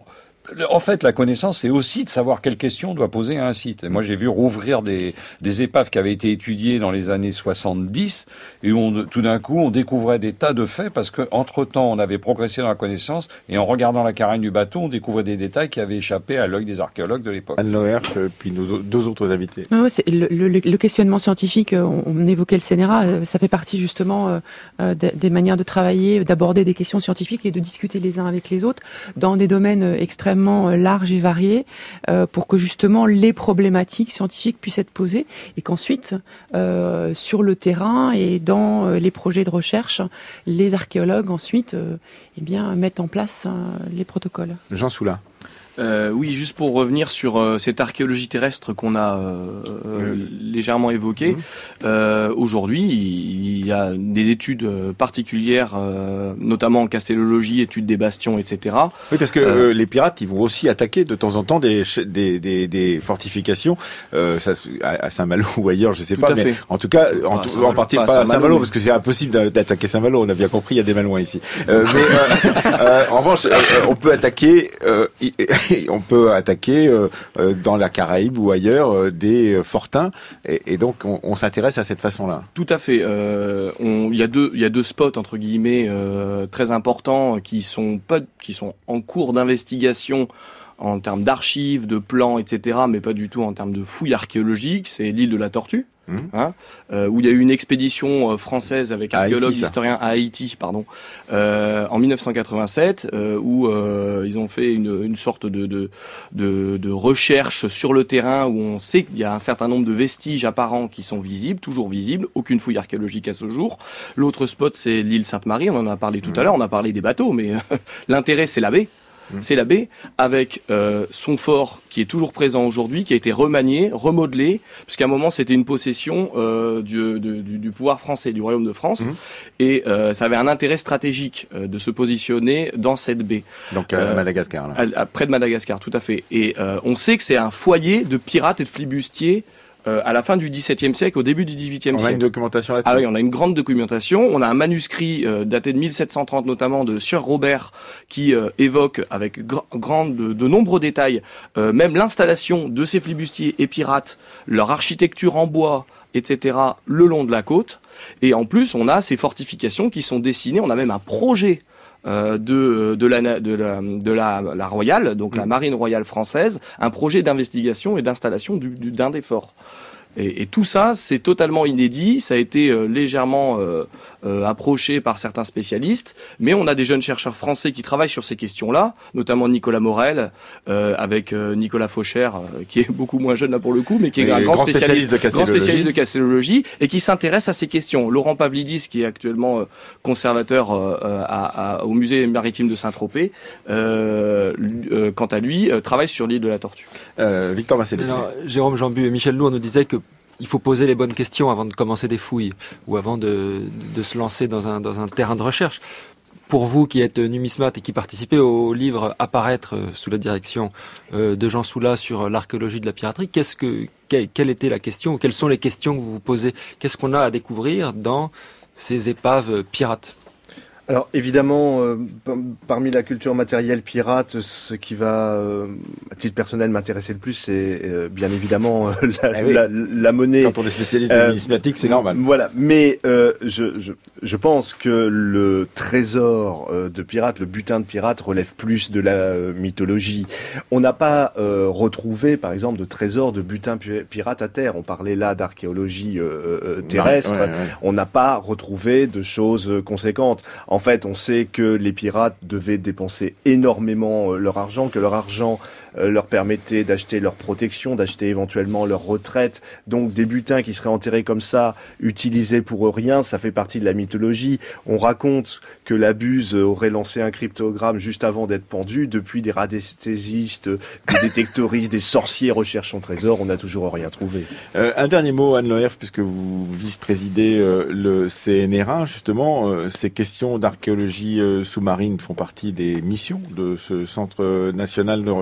En fait, la connaissance, c'est aussi de savoir quelles questions on doit poser à un site. Et moi, j'ai vu rouvrir des, des épaves qui avaient été étudiées dans les années soixante-dix, et où on, tout d'un coup, on découvrait des tas de faits, parce que entre temps, on avait progressé dans la connaissance, et en regardant la carène du bateau, on découvrait des détails qui avaient échappé à l'œil des archéologues de l'époque. Anne Loerf, puis nos deux autres invités. Ouais, c'est le, le, le questionnement scientifique, on, on évoquait le C N R A, ça fait partie justement euh, des, des manières de travailler, d'aborder des questions scientifiques et de discuter les uns avec les autres dans des domaines extrêmement large et varié euh, pour que justement les problématiques scientifiques puissent être posées et qu'ensuite euh, sur le terrain et dans euh, les projets de recherche, les archéologues ensuite euh, eh bien mettent en place euh, les protocoles. Jean Soula. Euh, oui, juste pour revenir sur euh, cette archéologie terrestre qu'on a euh, euh, légèrement évoquée. Mmh. Euh, aujourd'hui, il y a des études particulières, euh, notamment en castellologie, études des bastions, et cetera. Oui, parce que euh, les pirates, ils vont aussi attaquer de temps en temps des des des, des fortifications, euh, ça, à Saint-Malo ou ailleurs, je sais pas. Mais fait. en tout cas, en, tout, en partie pas, pas à Saint-Malo, mais... parce que c'est impossible d'attaquer Saint-Malo. On a bien compris, il y a des Malouins ici. Euh, mais euh, euh, en revanche, euh, on peut attaquer. Euh, on peut attaquer euh, dans la Caraïbe ou ailleurs euh, des fortins et, et donc on, on s'intéresse à cette façon-là. Tout à fait. Euh, on, il y a deux, il y a deux spots entre guillemets euh, très importants qui sont pas, qui sont en cours d'investigation en termes d'archives, de plans, et cetera, mais pas du tout en termes de fouilles archéologiques. C'est l'île de la Tortue. Mmh. Hein, euh, où il y a eu une expédition euh, française avec archéologues, historiens à Haïti, pardon, euh, en mille neuf cent quatre-vingt-sept, euh, où euh, ils ont fait une, une sorte de, de, de, de recherche sur le terrain où on sait qu'il y a un certain nombre de vestiges apparents qui sont visibles, toujours visibles, aucune fouille archéologique à ce jour. L'autre spot, c'est l'île Sainte-Marie, on en a parlé tout mmh. à l'heure, on a parlé des bateaux, mais l'intérêt, c'est la baie. C'est la baie avec euh, son fort qui est toujours présent aujourd'hui, qui a été remanié, remodelé, puisqu'à un moment c'était une possession euh, du, du, du pouvoir français, du royaume de France, mmh. et euh, ça avait un intérêt stratégique euh, de se positionner dans cette baie. Donc à euh, Madagascar, là. À, à, près de Madagascar, tout à fait. Et euh, on sait que c'est un foyer de pirates et de flibustiers Euh, à la fin du dix-septième siècle, au début du dix-huitième siècle. On a une documentation là-dessus. Ah oui, on a une grande documentation. On a un manuscrit euh, daté de mille sept cent trente notamment de Sieur Robert qui euh, évoque avec gr- grand de, de nombreux détails euh, même l'installation de ces flibustiers et pirates, leur architecture en bois, et cetera le long de la côte. Et en plus, on a ces fortifications qui sont dessinées. On a même un projet Euh, de de la de la de la, la Royale, donc mmh. la Marine Royale française, un projet d'investigation et d'installation du, du, d'un des forts. Et, et tout ça, c'est totalement inédit. Ça a été euh, légèrement euh, euh, approché par certains spécialistes, mais on a des jeunes chercheurs français qui travaillent sur ces questions-là, notamment Nicolas Morel, euh, avec euh, Nicolas Faucher, euh, qui est beaucoup moins jeune là pour le coup, mais qui est mais un grand, grand spécialiste, spécialiste, de grand spécialiste de castellologie et qui s'intéresse à ces questions. Laurent Pavlidis, qui est actuellement euh, conservateur euh, à, à, au musée maritime de Saint-Tropez, euh, euh, quant à lui, euh, travaille sur l'île de la Tortue. Euh, Victor Massé. Alors, Jérôme Jambu et Michel Lourd nous disaient que il faut poser les bonnes questions avant de commencer des fouilles ou avant de, de se lancer dans un, dans un terrain de recherche. Pour vous qui êtes numismate et qui participez au livre Apparaître sous la direction de Jean Soula sur l'archéologie de la piraterie, qu'est-ce que, quelle, quelle était la question? Quelles sont les questions que vous vous posez? Qu'est-ce qu'on a à découvrir dans ces épaves pirates? Alors évidemment, euh, parmi la culture matérielle pirate, ce qui va, euh, à titre personnel, m'intéresser le plus, c'est euh, bien évidemment euh, la, ah oui. la, la monnaie. Quand on est spécialiste de numismatique, euh, c'est normal. Voilà, mais euh, je, je, je pense que le trésor euh, de pirate, le butin de pirate, relève plus de la euh, mythologie. On n'a pas euh, retrouvé, par exemple, de trésors de butin pirate à terre. On parlait là d'archéologie euh, terrestre. Ouais, ouais, ouais. On n'a pas retrouvé de choses conséquentes. En En fait, on sait que les pirates devaient dépenser énormément leur argent, que leur argent euh, leur permettait d'acheter leur protection, d'acheter éventuellement leur retraite. Donc des butins qui seraient enterrés comme ça, utilisés pour rien, ça fait partie de la mythologie. On raconte que la Buse aurait lancé un cryptogramme juste avant d'être pendu. Depuis, des radiesthésistes, des détectoristes, des sorciers recherchent son trésor. On n'a toujours rien trouvé. Euh, un dernier mot, Anne Loerf, puisque vous vice-présidez euh, le C N R A, justement, euh, ces questions d'archéologie euh, sous-marine font partie des missions de ce Centre national de recherche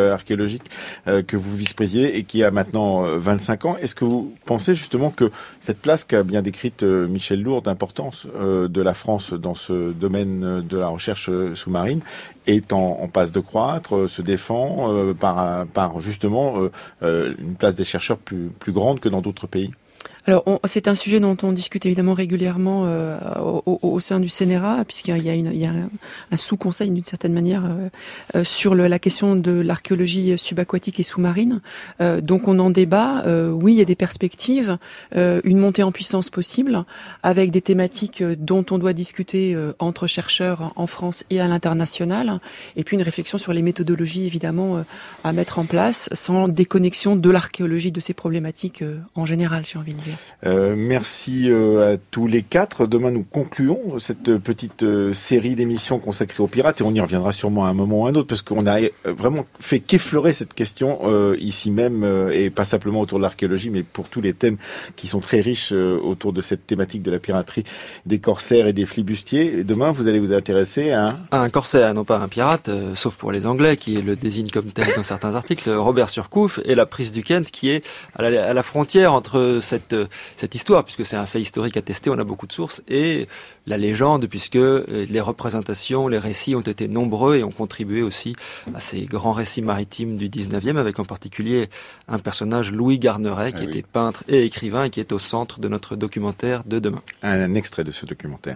archéologique euh, que vous vice-présidez et qui a maintenant euh, vingt-cinq ans. Est-ce que vous pensez justement que cette place qu'a bien décrite euh, Michel Lourd d'importance euh, de la France dans ce domaine de la recherche sous-marine est en, en passe de croître, euh, se défend euh, par, par justement euh, euh, une place des chercheurs plus, plus grande que dans d'autres pays? Alors, on, c'est un sujet dont on discute évidemment régulièrement euh, au, au sein du C N R A, puisqu'il y a, une, il y a un, un sous-conseil d'une certaine manière euh, euh, sur le, la question de l'archéologie subaquatique et sous-marine. Euh, donc, on en débat. Euh, oui, il y a des perspectives, euh, une montée en puissance possible, avec des thématiques dont on doit discuter euh, entre chercheurs en France et à l'international, et puis une réflexion sur les méthodologies évidemment euh, à mettre en place, sans déconnexion de l'archéologie de ces problématiques euh, en général, j'ai envie de dire. Euh, merci euh, à tous les quatre. Demain, nous concluons cette petite euh, série d'émissions consacrées aux pirates et on y reviendra sûrement à un moment ou à un autre parce qu'on a vraiment fait qu'effleurer cette question euh, ici même euh, et pas simplement autour de l'archéologie, mais pour tous les thèmes qui sont très riches euh, autour de cette thématique de la piraterie, des corsaires et des flibustiers. Et demain, vous allez vous intéresser à un... À un corsaire, non pas un pirate, euh, sauf pour les Anglais qui le désignent comme tel dans certains articles, Robert Surcouf, et la prise du Kent qui est à la, à la frontière entre cette cette histoire, puisque c'est un fait historique attesté, on a beaucoup de sources, et la légende, puisque les représentations, les récits ont été nombreux et ont contribué aussi à ces grands récits maritimes du dix-neuvième, avec en particulier un personnage, Louis Garneret, qui ah, était oui. peintre et écrivain et qui est au centre de notre documentaire de demain. Un extrait de ce documentaire.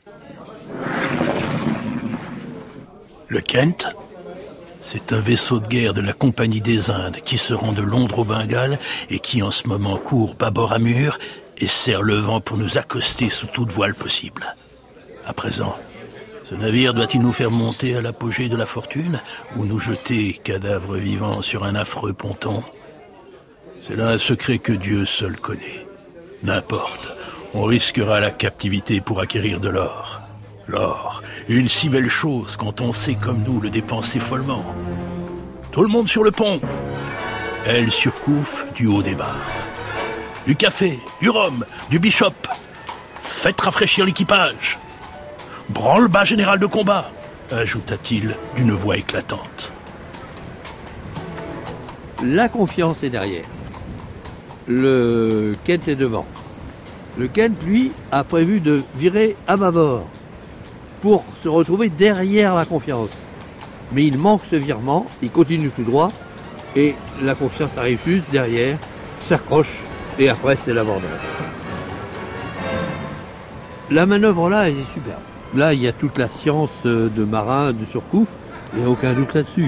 Le Kent, c'est un vaisseau de guerre de la Compagnie des Indes qui se rend de Londres au Bengale et qui en ce moment court bâbord à mur et serre le vent pour nous accoster sous toute voile possible. À présent, ce navire doit-il nous faire monter à l'apogée de la fortune ou nous jeter, cadavres vivants, sur un affreux ponton? C'est là un secret que Dieu seul connaît. N'importe, on risquera la captivité pour acquérir de l'or. L'or, une si belle chose quand on sait comme nous le dépenser follement. Tout le monde sur le pont. Elle Surcouf du haut des barres. Du café, du rhum, du bishop. Faites rafraîchir l'équipage. Branle-bas général de combat, ajouta-t-il d'une voix éclatante. La confiance est derrière. Le Kent est devant. Le Kent, lui, a prévu de virer à bâbord pour se retrouver derrière la confiance. Mais il manque ce virement, il continue tout droit, et la confiance arrive juste derrière, s'accroche, et après c'est l'abordage. La manœuvre là, elle est superbe. Là, il y a toute la science de marin, de Surcouf, il n'y a aucun doute là-dessus.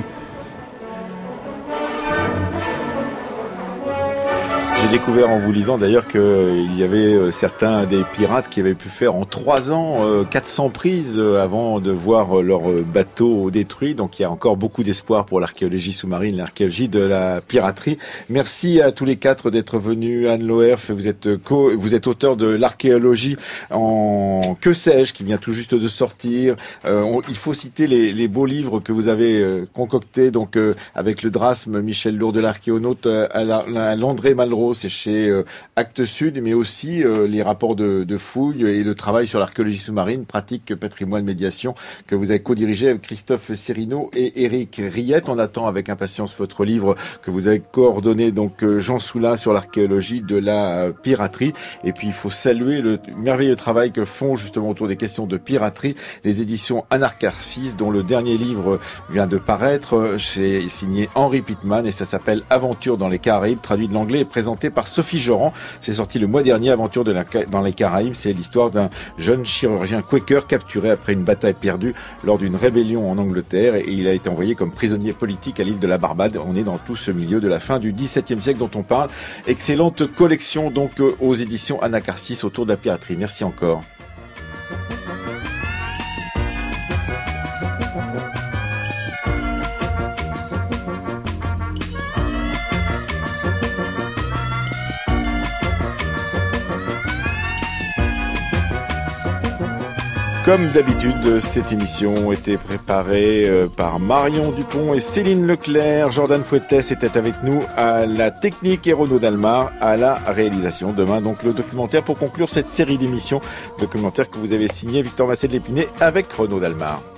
J'ai découvert en vous lisant d'ailleurs qu'il y avait certains des pirates qui avaient pu faire en trois ans quatre cents prises avant de voir leur bateau détruit. Donc il y a encore beaucoup d'espoir pour l'archéologie sous-marine, l'archéologie de la piraterie. Merci à tous les quatre d'être venus. Anne Loerf, vous êtes co, vous êtes auteur de l'archéologie en Que sais-je qui vient tout juste de sortir. Euh, on, il faut citer les, les beaux livres que vous avez euh, concoctés, donc euh, avec le Drasme, Michel Lourd de l'archéonaute, euh, à, la, à l'André Malraux. C'est chez euh, Actes Sud, mais aussi euh, les rapports de, de fouilles et le travail sur l'archéologie sous-marine, pratique patrimoine médiation, que vous avez co-dirigé avec Christophe Serino et Éric Riette. On attend avec impatience votre livre que vous avez coordonné, donc euh, Jean Soula, sur l'archéologie de la euh, piraterie. Et puis il faut saluer le merveilleux travail que font justement autour des questions de piraterie les éditions Anarcharsis, dont le dernier livre vient de paraître. C'est signé Henri Pittman et ça s'appelle Aventure dans les Caraïbes, traduit de l'anglais et présenté par Sophie Joran. C'est sorti le mois dernier. Aventure de la, dans les Caraïbes, c'est l'histoire d'un jeune chirurgien Quaker capturé après une bataille perdue lors d'une rébellion en Angleterre et il a été envoyé comme prisonnier politique à l'île de la Barbade. On est dans tout ce milieu de la fin du dix-septième siècle dont on parle. Excellente collection donc aux éditions Anacharsis autour de la piraterie. Merci encore. Comme d'habitude, cette émission était préparée par Marion Dupont et Céline Leclerc. Jordan Fouettès était avec nous à la technique et Renaud Dalmar à la réalisation. Demain, donc, le documentaire pour conclure cette série d'émissions. Documentaire que vous avez signé Victor Massé de l'Épinay avec Renaud Dalmar.